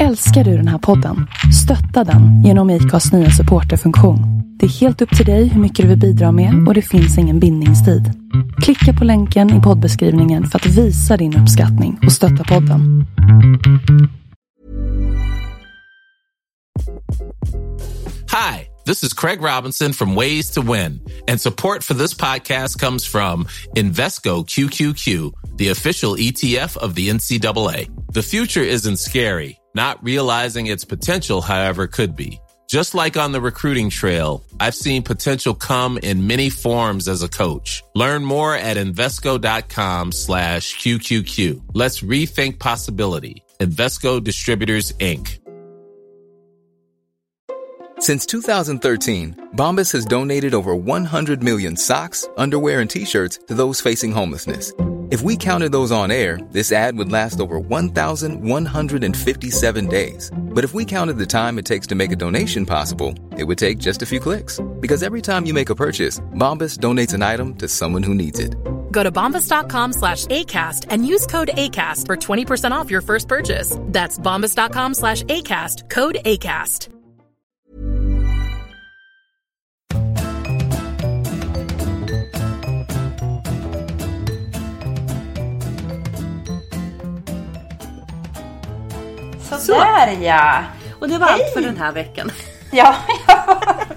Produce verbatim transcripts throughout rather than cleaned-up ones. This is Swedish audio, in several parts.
Älskar du den här podden? Stötta den genom I C A:s nya supporterfunktion. Det är helt upp till dig hur mycket du vill bidra med och det finns ingen bindningstid. Klicka på länken i poddbeskrivningen för att visa din uppskattning och stötta podden. Hi, this is Craig Robinson from Ways to Win, and support for this podcast comes from Invesco Q Q Q, the official E T F of the N C double A. The future isn't scary. Not realizing its potential, however, could be. Just like on the recruiting trail, I've seen potential come in many forms as a coach. Learn more at Invesco.com slash QQQ. Let's rethink possibility. Invesco Distributors, Incorporated. Since two thousand thirteen, Bombas has donated over one hundred million socks, underwear, and T-shirts to those facing homelessness. If we counted those on air, this ad would last over one thousand one hundred fifty-seven days. But if we counted the time it takes to make a donation possible, it would take just a few clicks. Because every time you make a purchase, Bombas donates an item to someone who needs it. Go to bombas.com slash ACAST and use code ACAST for twenty percent off your first purchase. That's bombas.com slash ACAST, code ACAST. Så där, ja. Och det var Hej. Allt för den här veckan. Ja, ja.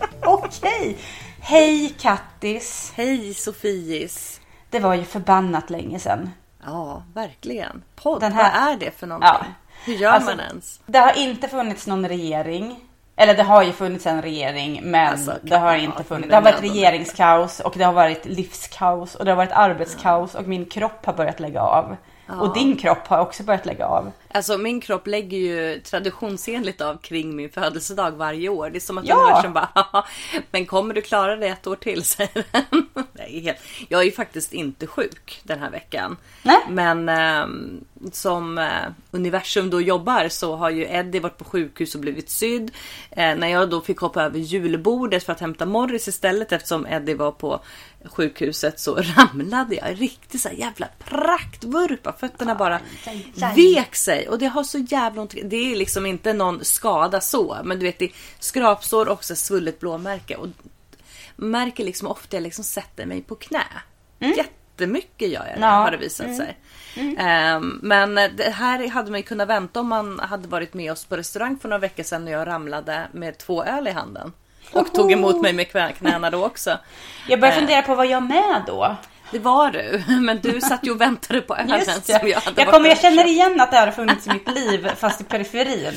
Okej. Hej Kattis. Hej Sofiis. Det var ju förbannat länge sedan. Ja, verkligen. Podd, den här... vad är det för någonting? Ja. Hur gör alltså, man ens? Det har inte funnits någon regering. Eller det har ju funnits en regering, men alltså, det har inte ja, funnits. Det har varit regeringskaos och det har varit livskaos och det har varit arbetskaos och min kropp har börjat lägga av. Ja. Och din kropp har också börjat lägga av. Alltså min kropp lägger ju traditionsenligt av kring min födelsedag varje år. Det är som att ja. universum bara, men kommer du klara det ett år till, säger den. Nej, helt. Jag är ju faktiskt inte sjuk den här veckan. Nej. Men eh, som eh, universum då jobbar så har ju Eddie varit på sjukhus och blivit sydd. Eh, när jag då fick hoppa över julbordet för att hämta Morris istället, eftersom Eddie var på sjukhuset, så ramlade jag riktigt så här jävla praktvurpa. Fötterna ja, bara jaj, jaj. vek sig. Och det har så jävla ont. Det är liksom inte någon skada så. Men du vet, det är skrapsår och så svullet blåmärke. Och märker liksom ofta jag liksom sätter mig på knä. Mm. Jättemycket gör jag det, ja. har det visat mm. sig. Mm. Um, men det här hade man ju kunnat vänta om man hade varit med oss på restaurang för några veckor sedan när jag ramlade med två öl i handen. Och tog emot mig med knäna då också. Jag började fundera på vad jag med då. Det var du, men du satt ju och väntade på ölen som jag hade. Jag, kommer, jag känner igen att det har funnits i mitt liv, fast i periferin.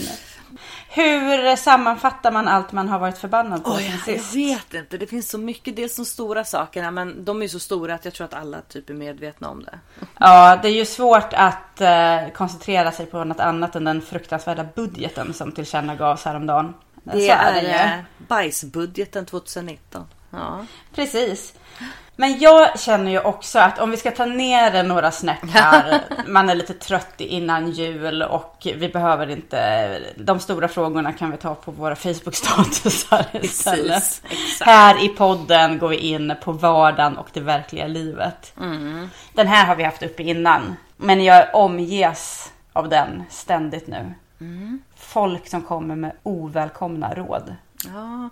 Hur sammanfattar man allt man har varit förbannad på? Oh, jag, jag vet inte, det finns så mycket. Det är så stora sakerna, men de är så stora att jag tror att alla typ är medvetna om det. Ja, det är ju svårt att uh, koncentrera sig på något annat än den fruktansvärda budgeten som tillkännagavs häromdagen. Det är, är det bajsbudgeten tjugonitton. Ja. Precis. Men jag känner ju också att om vi ska ta ner några snäpp här, man är lite trött innan jul och vi behöver inte, de stora frågorna kan vi ta på våra Facebook-statusar istället. Precis, här i podden går vi in på vardagen och det verkliga livet. Mm. Den här har vi haft uppe innan, men jag omges av den ständigt nu. Mm. Folk som kommer med ovälkomna råd. Ja.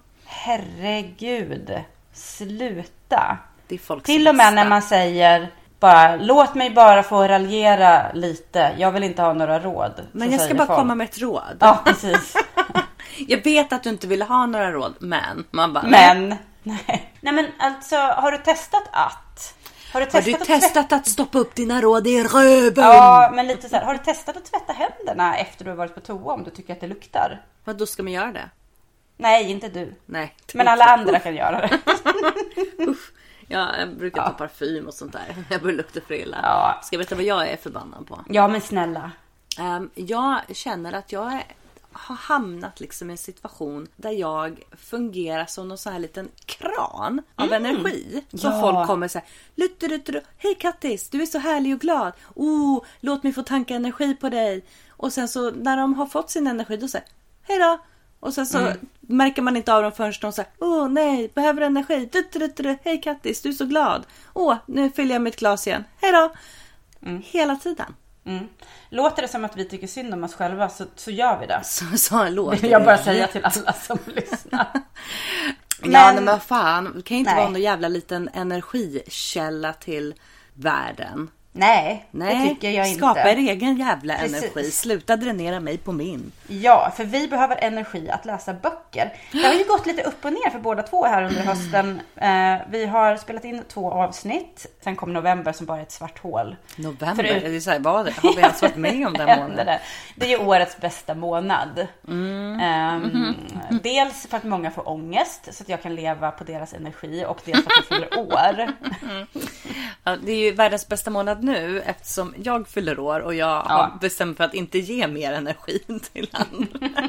Herregud, sluta. Det är folk till och med när man säger bara, låt mig bara få raljera lite. Jag vill inte ha några råd. Men jag ska bara folk. komma med ett råd. Ja, precis. Jag vet att du inte vill ha några råd, men man bara, men nej. Nej, men alltså, har du testat att Har du testat, har du att, testat tvätta... att stoppa upp dina råd i röven? Ja, men lite så här, har du testat att tvätta händerna efter du har varit på toa om du tycker att det luktar? Vad då ska man göra det? Nej, inte du. Nej. Men alla andra kan göra det. Uff. Ja, jag brukar ja. ta parfym och sånt där. Jag börjar lukta frilla. Ja. Ska jag veta vad jag är förbannad på? Ja, men snälla. Um, jag känner att jag är, har hamnat liksom i en situation där jag fungerar som någon sån här liten kran av mm. energi. Så ja. folk kommer så här, lutter, lutter, hej Kattis, du är så härlig och glad. Oh, låt mig få tanka energi på dig. Och sen så när de har fått sin energi, då säger hej då. Och sen så mm. märker man inte av dem förrän de säger, åh nej, behöver energi. Dutt, dutt, dutt. Hej Kattis, du är så glad. Åh, nu fyller jag mitt glas igen. Hej då. Mm. Hela tiden. Mm. Låter det som att vi tycker synd om oss själva så, så gör vi det. Så, så låter det. Jag bara säga till alla som lyssnar. Men, ja, men vad fan, det kan ju inte nej. vara någon jävla liten energikälla till världen. Nej, nej, det tycker jag inte. Skapa er egen jävla Precis. energi. Sluta dränera mig på min. Ja, för vi behöver energi att läsa böcker. Det har ju gått lite upp och ner för båda två här under hösten. Eh, vi har spelat in två avsnitt. Sen kom november som bara är ett svart hål. November? Förut... Det är så här, vad har vi ens varit med om den månaden? det. det är ju årets bästa månad. Mm. Eh, mm. Dels för att många får ångest så att jag kan leva på deras energi. Och dels för att jag fyller år. Mm. Ja, det är ju världens bästa månad nu eftersom jag fyller år och jag ja. har bestämt för att inte ge mer energi till andra.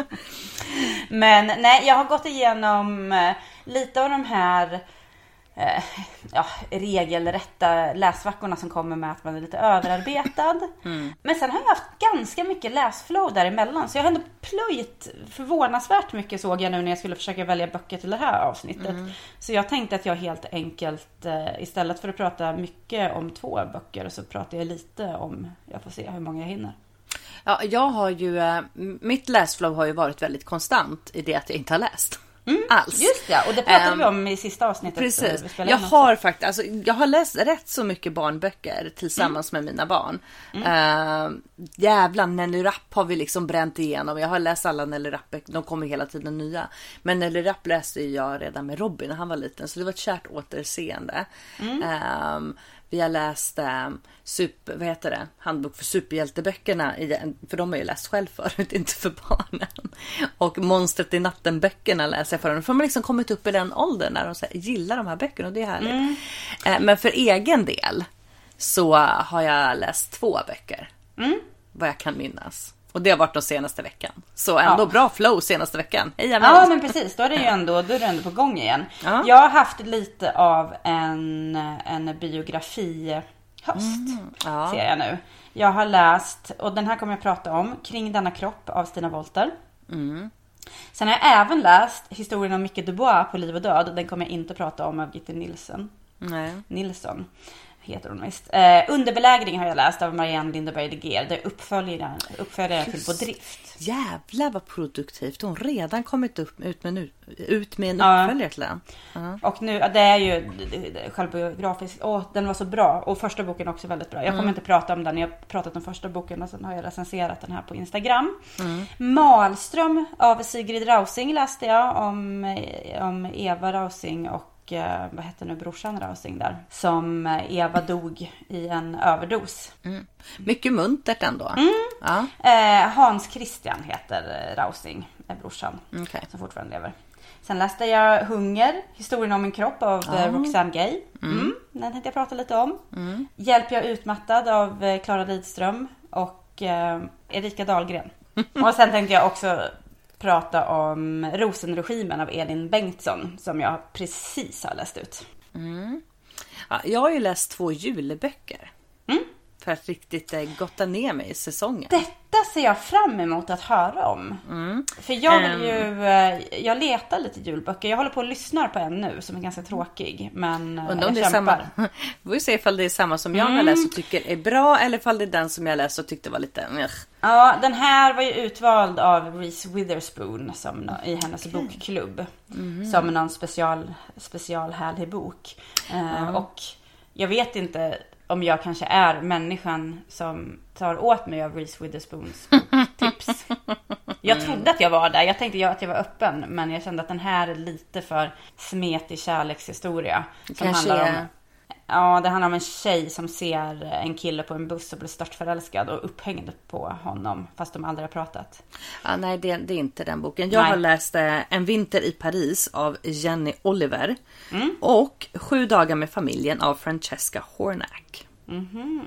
Men nej, jag har gått igenom eh, lite av de här eh, ja, regelrätta läsvackorna som kommer med att man är lite överarbetad. Mm. Men sen har jag haft ganska mycket läsflow däremellan. Så jag har ändå plöjt förvånansvärt mycket, såg jag nu när jag skulle försöka välja böcker till det här avsnittet. Mm. Så jag tänkte att jag helt enkelt, eh, istället för att prata mycket om två böcker, så pratar jag lite om, jag får se hur många jag hinner. Ja, jag har ju, äh, mitt läsflow har ju varit väldigt konstant i det att jag inte har läst. Mm, alls. Just det, och det pratade um, vi om i sista avsnittet. Precis, jag har faktiskt, alltså, jag har läst rätt så mycket barnböcker tillsammans mm. med mina barn. Mm. Uh, jävla Nelly Rapp har vi liksom bränt igenom. Jag har läst alla Nelly Rapp-böcker, de kommer hela tiden nya. Men Nelly Rapp läste jag redan med Robin när han var liten, så det var ett kärt återseende. Mm. Uh, Vi har läst äh, super, vad heter det? Handbok för superhjälteböckerna igen, för de har ju läst själv förut, inte för barnen. Och Monstret i natten-böckerna läser jag för dem. För man har liksom kommit upp i den åldern när de så här, gillar de här böckerna och det är härligt. Mm. Äh, men för egen del så har jag läst två böcker. Mm. Vad jag kan minnas. Och det har varit de senaste veckan. Så ändå ja. bra flow senaste veckan. Hej, ja, men precis. Då är det ju ändå, då är det ändå på gång igen. Ja. Jag har haft lite av en, en biografi höst. Mm. Ja. Ser jag nu. Jag har läst, och den här kommer jag prata om, Kring denna kropp av Stina Wolter. Mm. Sen har jag även läst historien om Micke Dubois på liv och död. Den kommer jag inte prata om av Gitte Nilsson. Nej. Nilsson. Heter hon visst. Eh, Underbelägring har jag läst av Marianne Lindeberg de Geer. Det är uppföljaren, uppföljaren till På drift. Jävlar vad produktivt. Hon redan kommit upp, ut, med en, ut med en uppföljare till den. Uh-huh. Och nu, det är ju självbiografiskt. Åh, den var så bra. Och första boken också väldigt bra. Jag kommer mm. inte prata om den. Jag har pratat om första boken och sen har jag recenserat den här på Instagram. Mm. Malström av Sigrid Rausing läste jag om, om Eva Rausing och vad heter nu brorsan Rausing där, som Eva dog i en överdos. Mm. Mycket muntert ändå. Mm. Ja. Eh, Hans Christian heter Rausing, är brorsan, okay. som fortfarande lever. Sen läste jag Hunger, historien om en kropp av oh. Roxane Gay. Mm. Mm. Den tänkte jag prata lite om. Mm. Hjälp jag utmattad av Klara Lidström och eh, Erika Dahlgren. Och sen tänkte jag också prata om Rosenregimen av Elin Bengtsson, som jag precis har läst ut. Mm. Ja, jag har ju läst två julböcker. Mm. För att riktigt eh, gotta ner mig i säsongen. Detta ser jag fram emot att höra om. Mm. För jag vill ju, eh, jag letar lite julböcker. Jag håller på att lyssna på en nu som är ganska tråkig. Men eh, jag det är samma. Vi får se ifall det är samma som jag mm. har läst och tycker är bra. Eller ifall det är den som jag läst och tyckte var lite... Mm. Ja, den här var ju utvald av Reese Witherspoon som, i hennes okay. bokklubb. Mm. Som någon special, special härlig bok. Eh, mm. Och jag vet inte... om jag kanske är människan som tar åt mig av Reese Witherspoons tips. Jag trodde att jag var där. Jag tänkte att jag var öppen. Men jag kände att den här är lite för smetig kärlekshistoria. Som kanske handlar om, är... ja, det handlar om en tjej som ser en kille på en buss och blir störtförälskad och upphängd på honom. Fast de aldrig har pratat. Ja, nej, det, det är inte den boken. Jag nej. har läst eh, En vinter i Paris av Jenny Oliver. Mm. Och Sju dagar med familjen av Francesca Hornack. Mm-hmm.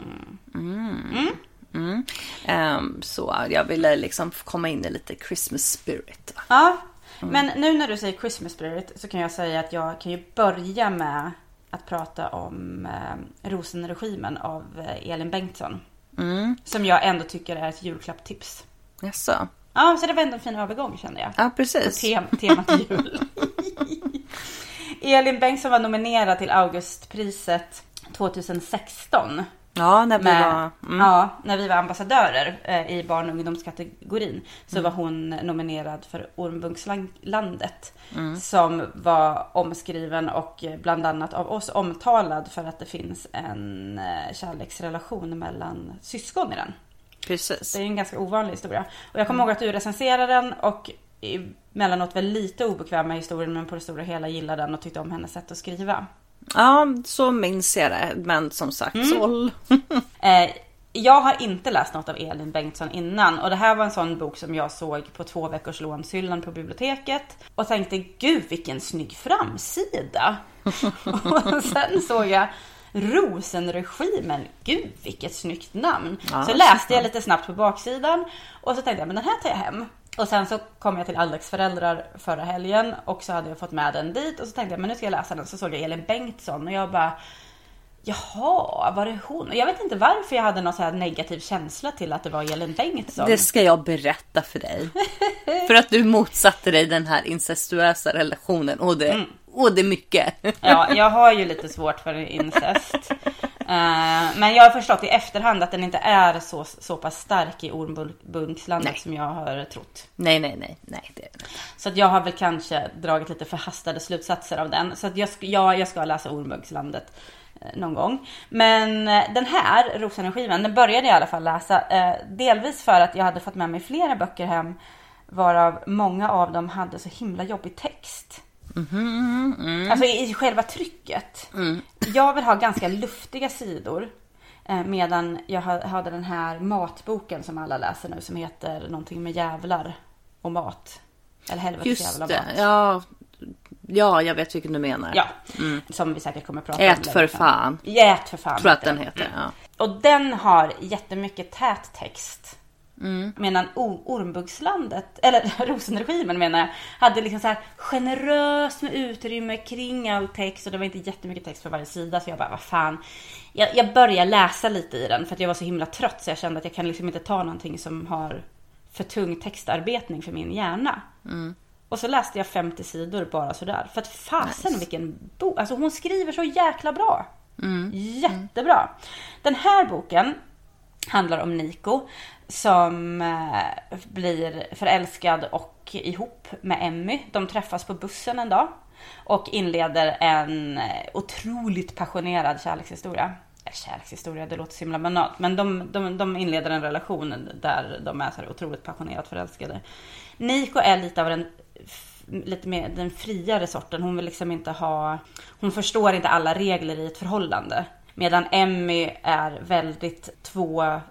Mm. Mm. Mm. Um, så jag ville liksom komma in i lite Christmas spirit. Va? Ja, mm. men nu när du säger Christmas spirit så kan jag säga att jag kan ju börja med att prata om eh, Rosenregimen av eh, Elin Bengtsson. Mm. Som jag ändå tycker är ett julklapptips. Jaså? Ja, så det var ändå en fin övergång kände jag. Ja, precis. Tem- temat jul. Elin Bengtsson var nominerad till Augustpriset tjugohundrasexton Ja, när vi med, var... Mm. Ja, när vi var ambassadörer eh, i barn- och ungdomskategorin. Så mm. var hon nominerad för Ormbunkslandet. Mm. Som var omskriven och bland annat av oss omtalad för att det finns en eh, kärleksrelation mellan syskon i den. Precis. Det är en ganska ovanlig historia. Och jag kommer mm. ihåg att du recenserade den och emellanåt var lite obekväm med historien, men på det stora hela gillade den och tyckte om hennes sätt att skriva. Ja, så minns jag det. Men som sagt, mm. såll. eh, jag har inte läst något av Elin Bengtsson innan. Och det här var en sån bok som jag såg på två veckors lånhyllan på biblioteket. Och tänkte, gud vilken snygg framsida. Och sen såg jag Rosenregimen. Gud vilket snyggt namn. Ja, så läste jag lite snabbt på baksidan. Och så tänkte jag, men den här tar jag hem. Och sen så kom jag till Alex föräldrar förra helgen och så hade jag fått med den dit och så tänkte jag, men nu ska jag läsa den. Så såg jag Elin Bengtsson och jag bara, jaha, var det hon? Och jag vet inte varför jag hade någon så här negativ känsla till att det var Elin Bengtsson. Det ska jag berätta för dig. För att du motsatte dig den här incestuösa relationen och det, mm. och det är mycket. Ja, jag har ju lite svårt för incest. Uh, men jag har förstått i efterhand att den inte är så, så pass stark i Ormbunkslandet som jag har trott. Nej, nej, nej. nej det är det. Så att jag har väl kanske dragit lite förhastade slutsatser av den. Så att jag, ja, jag ska läsa Ormbunkslandet eh, någon gång. Men eh, den här, Rosenregimen, den började jag i alla fall läsa. Eh, delvis för att jag hade fått med mig flera böcker hem. Varav många av dem hade så himla jobbig text. Mm, mm. Alltså i själva trycket. Mm. Jag vill ha ganska luftiga sidor. eh, Medan jag hade den här matboken som alla läser nu, som heter någonting med jävlar och mat. Eller helvetes jävla mat. Ja, ja, jag vet vilken du menar. Ja, mm. som vi säkert kommer att prata Ät om. Ät för fan. Ät för fan. Tror att den heter, mm. ja. Och den har jättemycket tät text. Mm. Medan Ormbunkslandet, eller Rosenregimen menar jag, hade liksom så här generöst med utrymme kring all text. Och det var inte jättemycket text på varje sida. Så jag bara, vad fan. Jag, jag började läsa lite i den för att jag var så himla trött. Så jag kände att jag kan liksom inte ta någonting som har för tung textarbetning för min hjärna. Mm. Och så läste jag femtio sidor bara sådär. För att fasen, nice. Vilken bok. Alltså hon skriver så jäkla bra. Mm. Jättebra. Den här boken handlar om Nico som eh, blir förälskad och ihop med Emmy. De träffas på bussen en dag och inleder en eh, otroligt passionerad kärlekshistoria. Eh, kärlekshistoria, det låter så himla banalt. Men de, de, de inleder en relation där de är så här otroligt passionerat förälskade. Nico är lite av den lite mer den friare sorten. Hon vill liksom inte ha, hon förstår inte alla regler i ett förhållande. Medan Emmy är väldigt två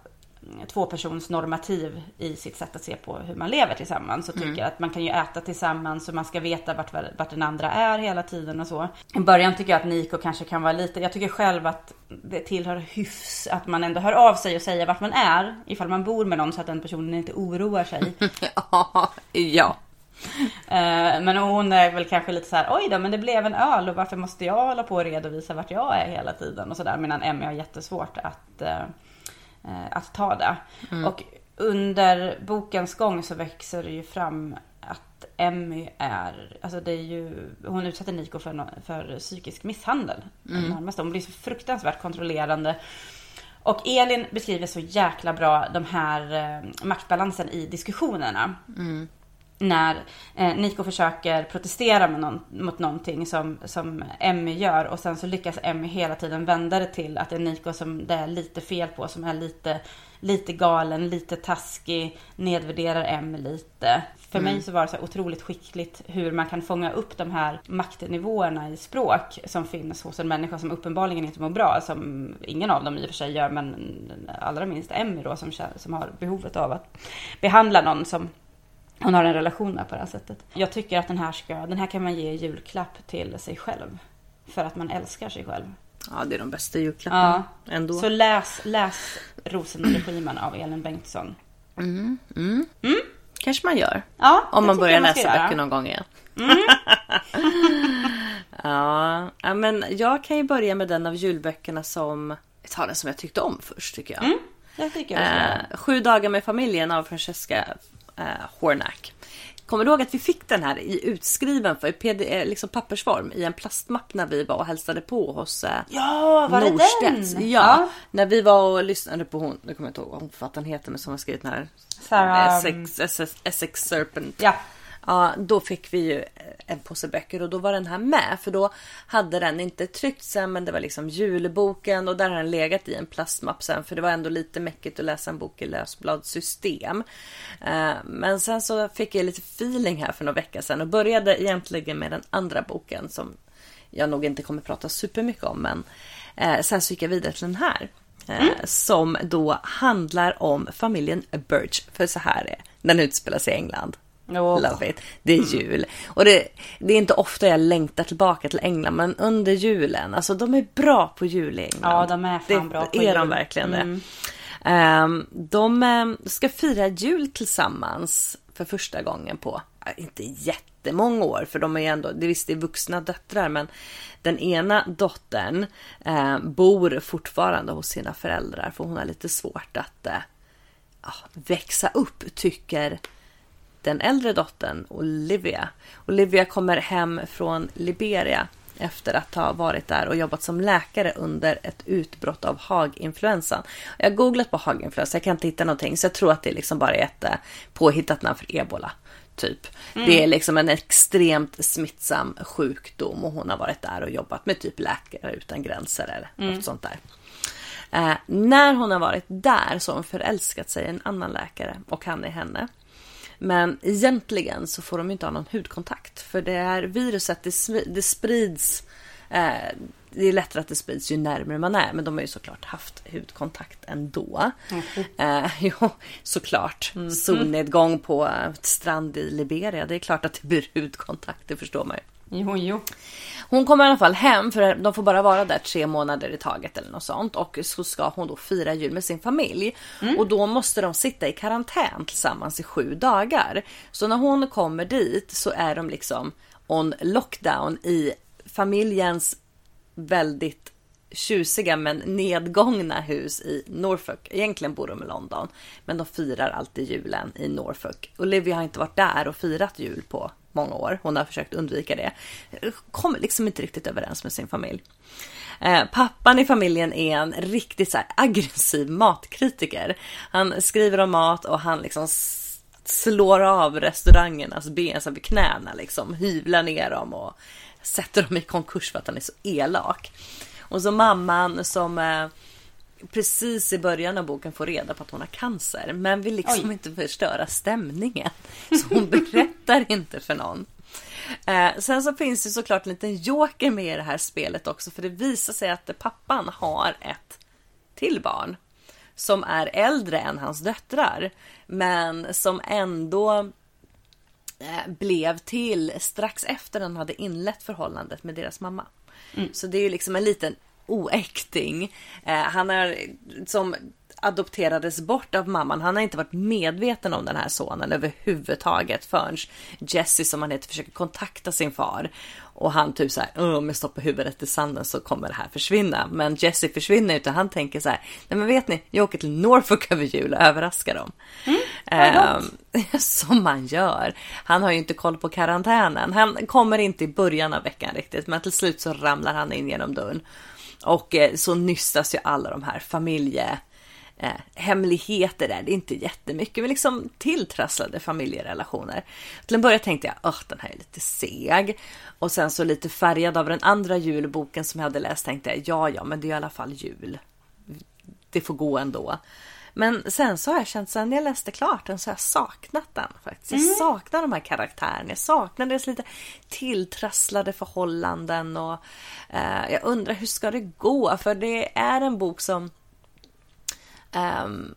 tvåpersonsnormativ i sitt sätt att se på hur man lever tillsammans och tycker mm. att man kan ju äta tillsammans och man ska veta vart, vart den andra är hela tiden och så. I början tycker jag att Nico kanske kan vara lite, jag tycker själv att det tillhör hyfs att man ändå hör av sig och säger vart man är ifall man bor med någon så att den personen inte oroar sig. ja, ja. Men hon är väl kanske lite så här, oj då, men det blev en öl och varför måste jag hålla på och redovisa vart jag är hela tiden och sådär, medan Emmy har jättesvårt att att ta det. Mm. Och under bokens gång så växer det ju fram att Emmy är, alltså det är ju, hon utsätter Nico för, för psykisk misshandel. Mm. Hon blir så fruktansvärt kontrollerande. Och Elin beskriver så jäkla bra de här eh, maktbalansen i diskussionerna. Mm. När eh, Nico försöker protestera med någon, mot någonting som, som Emmy gör. Och sen så lyckas Emmy hela tiden vända det till att det är Nico som det är lite fel på. Som är lite, lite galen, lite taskig, nedvärderar Emmy lite. För mm. mig så var det så otroligt skickligt hur man kan fånga upp de här maktnivåerna i språk som finns hos en människa som uppenbarligen inte mår bra. Som ingen av dem i och för sig gör, men allra minst Emmy då som, som har behovet av att behandla någon som hon har en relation med på det här sättet. Jag tycker att den här ska, den här kan man ge julklapp till sig själv. För att man älskar sig själv. Ja, det är de bästa julklapparna ja. ändå. Så läs, läs Rosenregimen av Elin Bengtsson. Mm, mm. Mm? Kanske man gör. Ja, om man börjar man läsa böcker någon gång igen. Mm. ja, men jag kan ju börja med den av julböckerna som, jag tar den som jag tyckte om först tycker jag. Mm, jag tycker jag eh, Sju dagar med familjen av Francesca Uh, Hornack. kommer du ihåg att vi fick den här i utskriven för P D, liksom pappersform i en plastmapp när vi var och hälsade på hos eh, Ja, var det Norstedts. den? Ja, Ja, när vi var och lyssnade på hon, nu kommer jag inte ihåg vad hon författaren heter, men som har skrivit den här Sarah, Essex, Essex, Essex Serpent. ja. Ja, då fick vi ju en påse böcker och då var den här med, för då hade den inte tryckt sen, men det var liksom julboken och där har den legat i en plastmapp sen, för det var ändå lite mäckigt att läsa en bok i lösbladssystem. Men sen så fick jag lite feeling här för några veckor sedan och började egentligen med den andra boken som jag nog inte kommer prata supermycket om, men sen så gick jag vidare till den här. Mm. Som då handlar om familjen Birch, för så här är den utspelar sig i England. Oh. Love it. Det är jul. Och det, det är inte ofta jag längtar tillbaka till England, men under julen, alltså de är bra på jul i England. Ja, de är fan det, bra på är jul. De verkligen mm. det. Um, de um, ska fira jul tillsammans för första gången på, uh, inte jättemånga år, för de är ändå, det visst det är vuxna döttrar, men den ena dottern uh, bor fortfarande hos sina föräldrar, för hon har lite svårt att uh, uh, växa upp, tycker den äldre dottern Olivia. Olivia kommer hem från Liberia efter att ha varit där och jobbat som läkare under ett utbrott av haginfluensan. Jag har googlat på haginfluensa, jag kan inte hitta någonting, så jag tror att det liksom bara är ett påhittat namn för ebola typ. Mm. Det är liksom en extremt smittsam sjukdom och hon har varit där och jobbat med typ Läkare utan gränser eller mm. något sånt där. Eh, när hon har varit där så har hon förälskat sig i en annan läkare och han är henne. Men egentligen så får de inte ha någon hudkontakt. För det här viruset, det, det sprids... Eh, det är lättare att det sprids ju närmare man är. Men de har ju såklart haft hudkontakt ändå. Mm. Eh, jo, såklart. Mm. Solnedgång på ett strand i Liberia. Det är klart att det blir hudkontakt, det förstår man ju. Jo, jo. Hon kommer i alla fall hem, för de får bara vara där tre månader i taget eller något sånt. Och så ska hon då fira jul med sin familj. Mm. Och då måste de sitta i karantän tillsammans i sju dagar. Så när hon kommer dit så är de liksom on lockdown i familjens väldigt tjusiga men nedgångna hus i Norfolk. Egentligen bor de i London, men de firar alltid julen i Norfolk. Olivia har inte varit där och firat jul på många år. Hon har försökt undvika det. Kommer liksom inte riktigt överens med sin familj. Eh, pappan i familjen är en riktigt så här aggressiv matkritiker. Han skriver om mat och han liksom slår av restaurangernas ben så vid knäna, liksom hyvlar ner dem och sätter dem i konkurs för att han är så elak. Och så mamman som eh, precis i början av boken får reda på att hon har cancer, men vill liksom Oj. inte förstöra stämningen. Så hon berättar inte för någon. Eh, sen så finns det såklart en liten joker med i det här spelet också, för det visar sig att pappan har ett till barn som är äldre än hans döttrar, men som ändå eh, blev till strax efter han hade inlett förhållandet med deras mamma. Mm. Så det är ju liksom en liten oäkting. Eh, han är som adopterades bort av mamman. Han har inte varit medveten om den här sonen överhuvudtaget förrän Jesse, som han heter, försöker kontakta sin far. Och han typ så här, åh, med stoppa huvudet i sanden så kommer det här försvinna. Men Jesse försvinner inte. Han tänker så här, nej men vet ni, jag åker till Norfolk över jul och överraskar dem. Mm, eh, som man gör. Han har ju inte koll på karantänen. Han kommer inte i början av veckan riktigt, men till slut så ramlar han in genom dörren. Och eh, så nystas ju alla de här familje Eh, hemligheter där, det är inte jättemycket, men liksom tilltrasslade familjerelationer. Till en början tänkte jag, åh, den här är lite seg. Och sen så lite färgad av den andra julboken som jag hade läst tänkte jag, ja, ja, men det är i alla fall jul. Det får gå ändå. Men sen så har jag känt, sen när jag läste klart den så har jag saknat den faktiskt. Jag mm. saknar de här karaktärerna, jag saknar deras lite tilltrasslade förhållanden och eh, jag undrar hur ska det gå, för det är en bok som Um,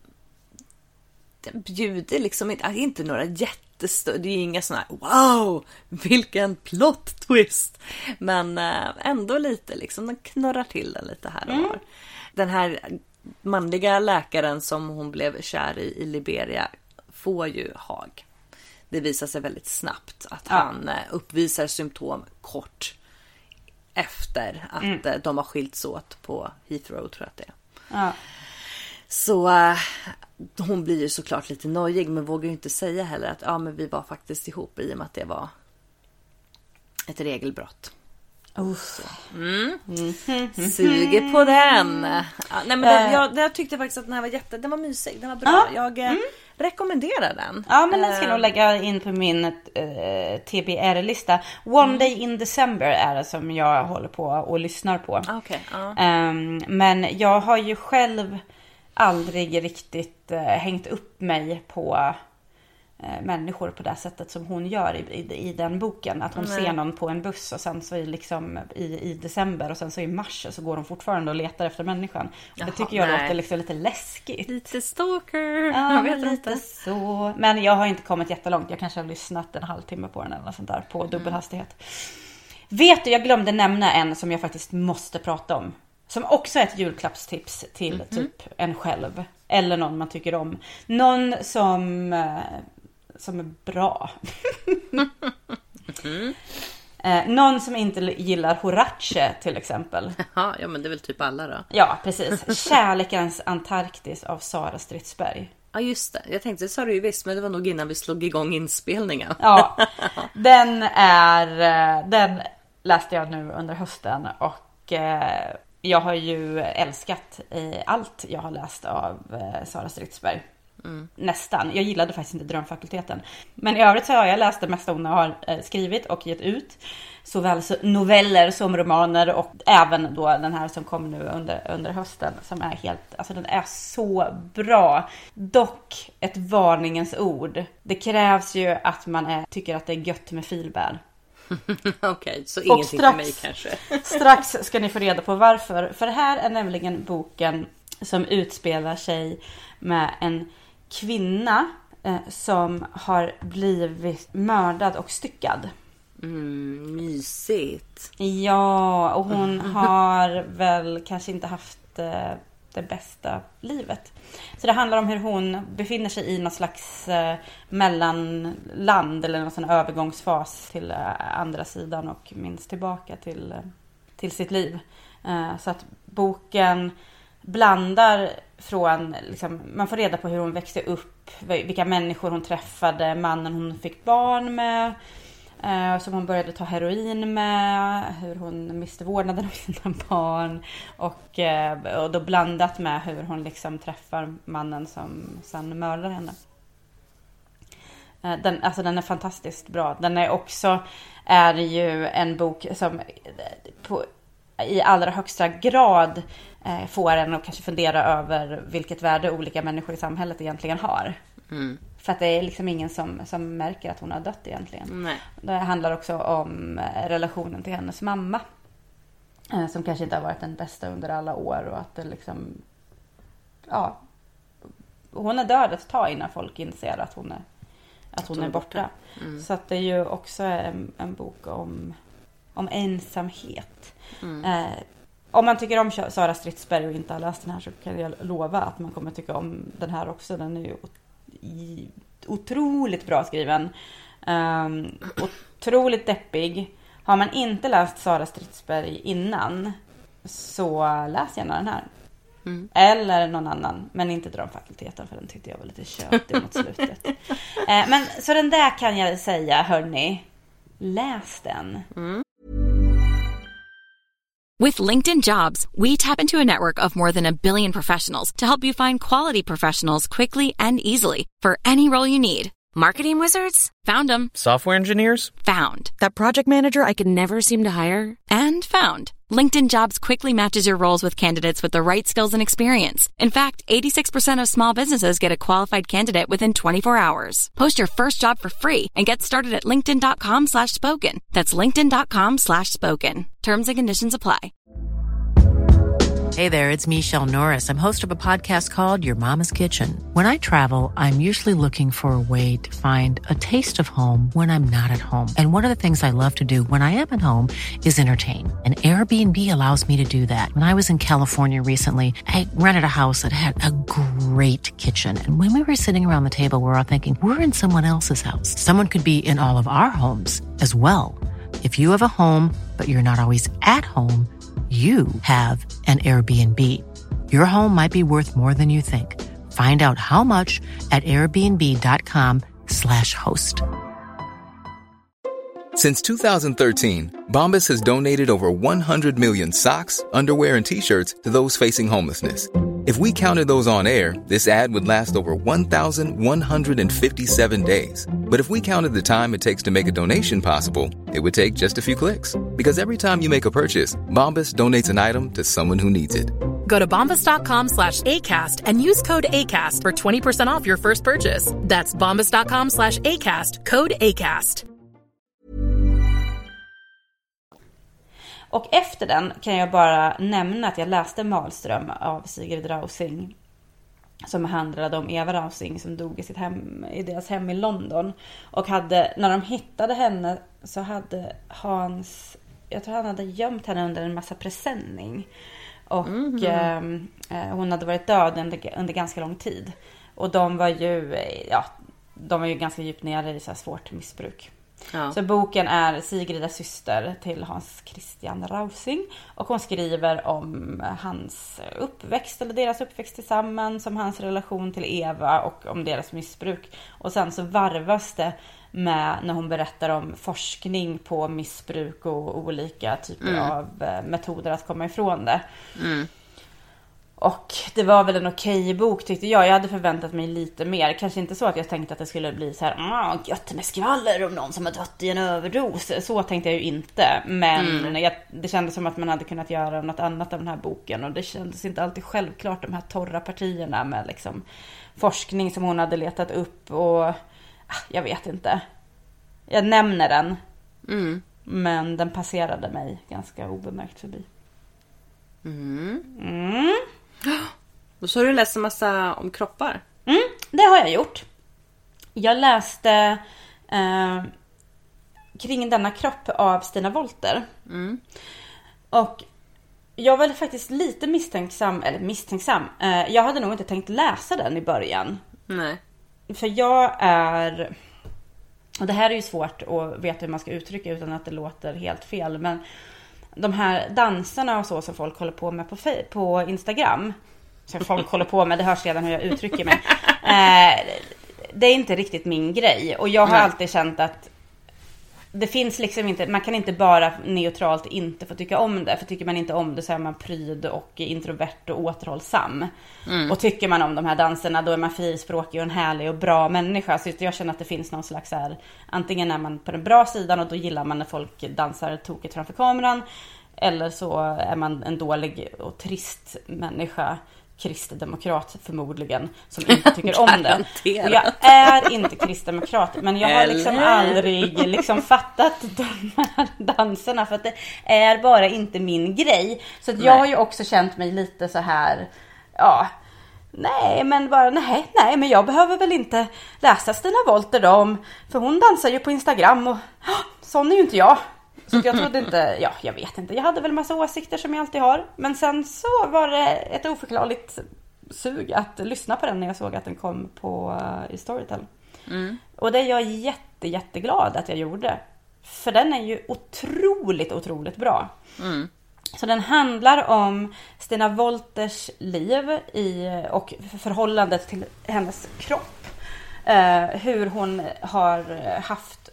den bjuder liksom inte, inte några jättestora, det är inga sådana här wow, vilken plot twist, men uh, ändå lite liksom, den knurrar till den lite här och var. Mm. Den här manliga läkaren som hon blev kär i i Liberia får ju hag. Det visar sig väldigt snabbt att ja. han uh, uppvisar symptom kort efter att mm. uh, de har skilts åt på Heathrow, tror jag att det är. Ja. Så hon blir ju såklart lite nojig, men vågar ju inte säga heller att ja, men vi var faktiskt ihop, i och med att det var ett regelbrott. Oh. Mm. Mm. Suger på den. Ja, nej, men den, jag, jag tyckte faktiskt att den här var jätte, den var mysig, den var bra. Ah. Jag mm. rekommenderar den. Ja, men den ska jag nog lägga in på min uh, T B R-lista. One mm. Day in December är det som jag håller på och lyssnar på. Okay, uh. um, men jag har ju själv aldrig riktigt uh, hängt upp mig på människor på det sättet som hon gör i, i, i den boken. Att hon Nej. ser någon på en buss och sen så är liksom i, i december och sen så i mars så går hon fortfarande och letar efter människan. Jaha, det tycker jag nej. låter liksom lite läskigt. Lite stalker. Ja, jag vet lite inte. Så. Men jag har inte kommit jättelångt. Jag kanske har lyssnat en halvtimme på den eller något sånt där på mm. dubbelhastighet. Vet du, jag glömde nämna en som jag faktiskt måste prata om. Som också är ett julklappstips till mm-hmm. typ en själv. Eller någon man tycker om. Någon som... som är bra. mm. eh, någon som inte gillar Horace till exempel. Ja, ja, men det är väl typ alla då. Ja, precis. Kärlekens Antarktis av Sara Stridsberg. Ja, just det. Jag tänkte, det sa du ju visst, men det var nog innan vi slog igång inspelningen. Ja, den är... Den läste jag nu under hösten och... Eh, jag har ju älskat i allt jag har läst av eh, Sara Stridsberg. Mm. Nästan. Jag gillade faktiskt inte Drömfakulteten. Men i övrigt så har jag läst det mesta hon har eh, skrivit och gett ut. Såväl så noveller som romaner och även då den här som kom nu under, under hösten som är helt, alltså den är så bra. Dock ett varningens ord. Det krävs ju att man är, tycker att det är gött med filbär. Okej, okay, så ingenting strax, för mig kanske. Strax ska ni få reda på varför. För det här är nämligen boken som utspelar sig med en kvinna eh, som har blivit mördad och styckad. Mm, mysigt. Ja, och hon har väl kanske inte haft eh, det bästa livet. Så det handlar om hur hon befinner sig i någon slags eh, mellanland eller någon sån övergångsfas till eh, andra sidan och minst tillbaka till, eh, till sitt liv. Eh, så att boken blandar från, liksom, man får reda på hur hon växte upp, vilka människor hon träffade, mannen hon fick barn med, eh, som hon började ta heroin med, hur hon miste vårdnaden av sina barn och, eh, och då blandat med hur hon liksom träffar mannen som sen mördar henne. Eh, den, alltså den är fantastiskt bra. Den är också, är ju en bok som på, i allra högsta grad eh, får en att kanske fundera över vilket värde olika människor i samhället egentligen har. Mm. För att det är liksom ingen som, som märker att hon har dött egentligen. Nej. Det handlar också om relationen till hennes mamma. Eh, som kanske inte har varit den bästa under alla år. Och att det liksom... Ja. Hon är död ett tag innan folk inser att hon är, att hon är borta. Mm. Så att det är ju också en, en bok om, om ensamhet. Mm. Eh, om man tycker om Sara Stridsberg och inte har läst den här så kan jag lova att man kommer tycka om den här också. Den är ju otroligt bra skriven. Um, otroligt deppig. Har man inte läst Sara Stridsberg innan så läs gärna den här. Mm. Eller någon annan, men inte Drömfakulteten för den tyckte jag var lite tjötig mot slutet. eh, men så den där kan jag säga, hörni, läs den. Mm. With LinkedIn Jobs, we tap into a network of more than a billion professionals to help you find quality professionals quickly and easily for any role you need. Marketing wizards? Found them. Software engineers? Found. That project manager I could never seem to hire? And found. LinkedIn Jobs quickly matches your roles with candidates with the right skills and experience. In fact, eighty-six percent of small businesses get a qualified candidate within twenty-four hours. Post your first job for free and get started at linkedin.com slash spoken. That's linkedin.com slash spoken. Terms and conditions apply. Hey there, it's Michelle Norris. I'm host of a podcast called Your Mama's Kitchen. When I travel, I'm usually looking for a way to find a taste of home when I'm not at home. And one of the things I love to do when I am at home is entertain. And Airbnb allows me to do that. When I was in California recently, I rented a house that had a great kitchen. And when we were sitting around the table, we were all thinking, we're in someone else's house. Someone could be in all of our homes as well. If you have a home, but you're not always at home, you have an Airbnb. Your home might be worth more than you think. Find out how much at airbnb.com slash host. Since two thousand thirteen, Bombas has donated over one hundred million socks, underwear, and T-shirts to those facing homelessness. If we counted those on air, this ad would last over one thousand one hundred fifty-seven days. But if we counted the time it takes to make a donation possible, it would take just a few clicks. Because every time you make a purchase, Bombas donates an item to someone who needs it. Go to bombas.com slash ACAST and use code ACAST for twenty percent off your first purchase. That's bombas.com slash ACAST, code ACAST. Och efter den kan jag bara nämna att jag läste Malström av Sigrid Rausing, som handlade om Eva Rausing som dog i, sitt hem, i deras hem i London. Och hade, när de hittade henne så hade Hans, jag tror han hade gömt henne under en massa presenning. Och mm-hmm. eh, hon hade varit död under, under ganska lång tid. Och de var ju, ja, de var ju ganska djupt nere i så här svårt missbruk. Ja. Så boken är Sigridas syster till Hans Christian Rausing. Och hon skriver om hans uppväxt, eller deras uppväxt tillsammans, om hans relation till Eva och om deras missbruk. Och sen så varvas det med när hon berättar om forskning på missbruk och olika typer mm. av metoder att komma ifrån det. Mm. Och det var väl en okej bok tyckte jag. Jag hade förväntat mig lite mer. Kanske inte så att jag tänkte att det skulle bli så här, ah, gött med skvaller om någon som har dött i en överdos. Så tänkte jag ju inte. Men mm. jag, det kändes som att man hade kunnat göra något annat av den här boken. Och det kändes inte alltid självklart, de här torra partierna med liksom forskning som hon hade letat upp. Och ah, jag vet inte. Jag nämner den. Mm. Men den passerade mig ganska obemärkt förbi. Mm. Mm. Och så har du läst en massa om kroppar. Mm, det har jag gjort. Jag läste eh, Kring denna kropp av Stina Wolter. Mm. Och jag var faktiskt lite misstänksam. Eller misstänksam. Eh, jag hade nog inte tänkt läsa den i början. Nej. För jag är... Och det här är ju svårt att veta hur man ska uttrycka utan att det låter helt fel. Men... de här danserna och så som folk håller på med på, på Instagram, som folk håller på med, det hörs redan hur jag uttrycker mig, eh, det är inte riktigt min grej. Och jag har Nej. alltid känt att det finns liksom inte, man kan inte bara neutralt inte få tycka om det. För tycker man inte om det så är man pryd och introvert och återhållsam. Mm. Och tycker man om de här danserna, då är man frispråkig och en härlig och bra människa. Så jag känner att det finns någon slags här, antingen är man på den bra sidan och då gillar man när folk dansar tokigt framför kameran. Eller så är man en dålig och trist människa, kristdemokrat förmodligen, som inte tycker om det. Och jag är inte kristdemokrat, men jag har liksom aldrig liksom fattat de här danserna, för att det är bara inte min grej. Så att jag har ju också känt mig lite så här, ja, nej men bara nej, nej men jag behöver väl inte läsa Stina Wolter då, om, för hon dansar ju på Instagram och sån är ju inte jag. Så jag trodde inte, ja jag vet inte, jag hade väl massa åsikter som jag alltid har. Men sen så var det ett oförklarligt sug att lyssna på den när jag såg att den kom på uh, i Storytel. Mm. Och det är jag jätte, jätteglad att jag gjorde. För den är ju otroligt, otroligt bra. Mm. Så den handlar om Stina Wolters liv i, och förhållandet till hennes kropp. Uh, hur hon har haft,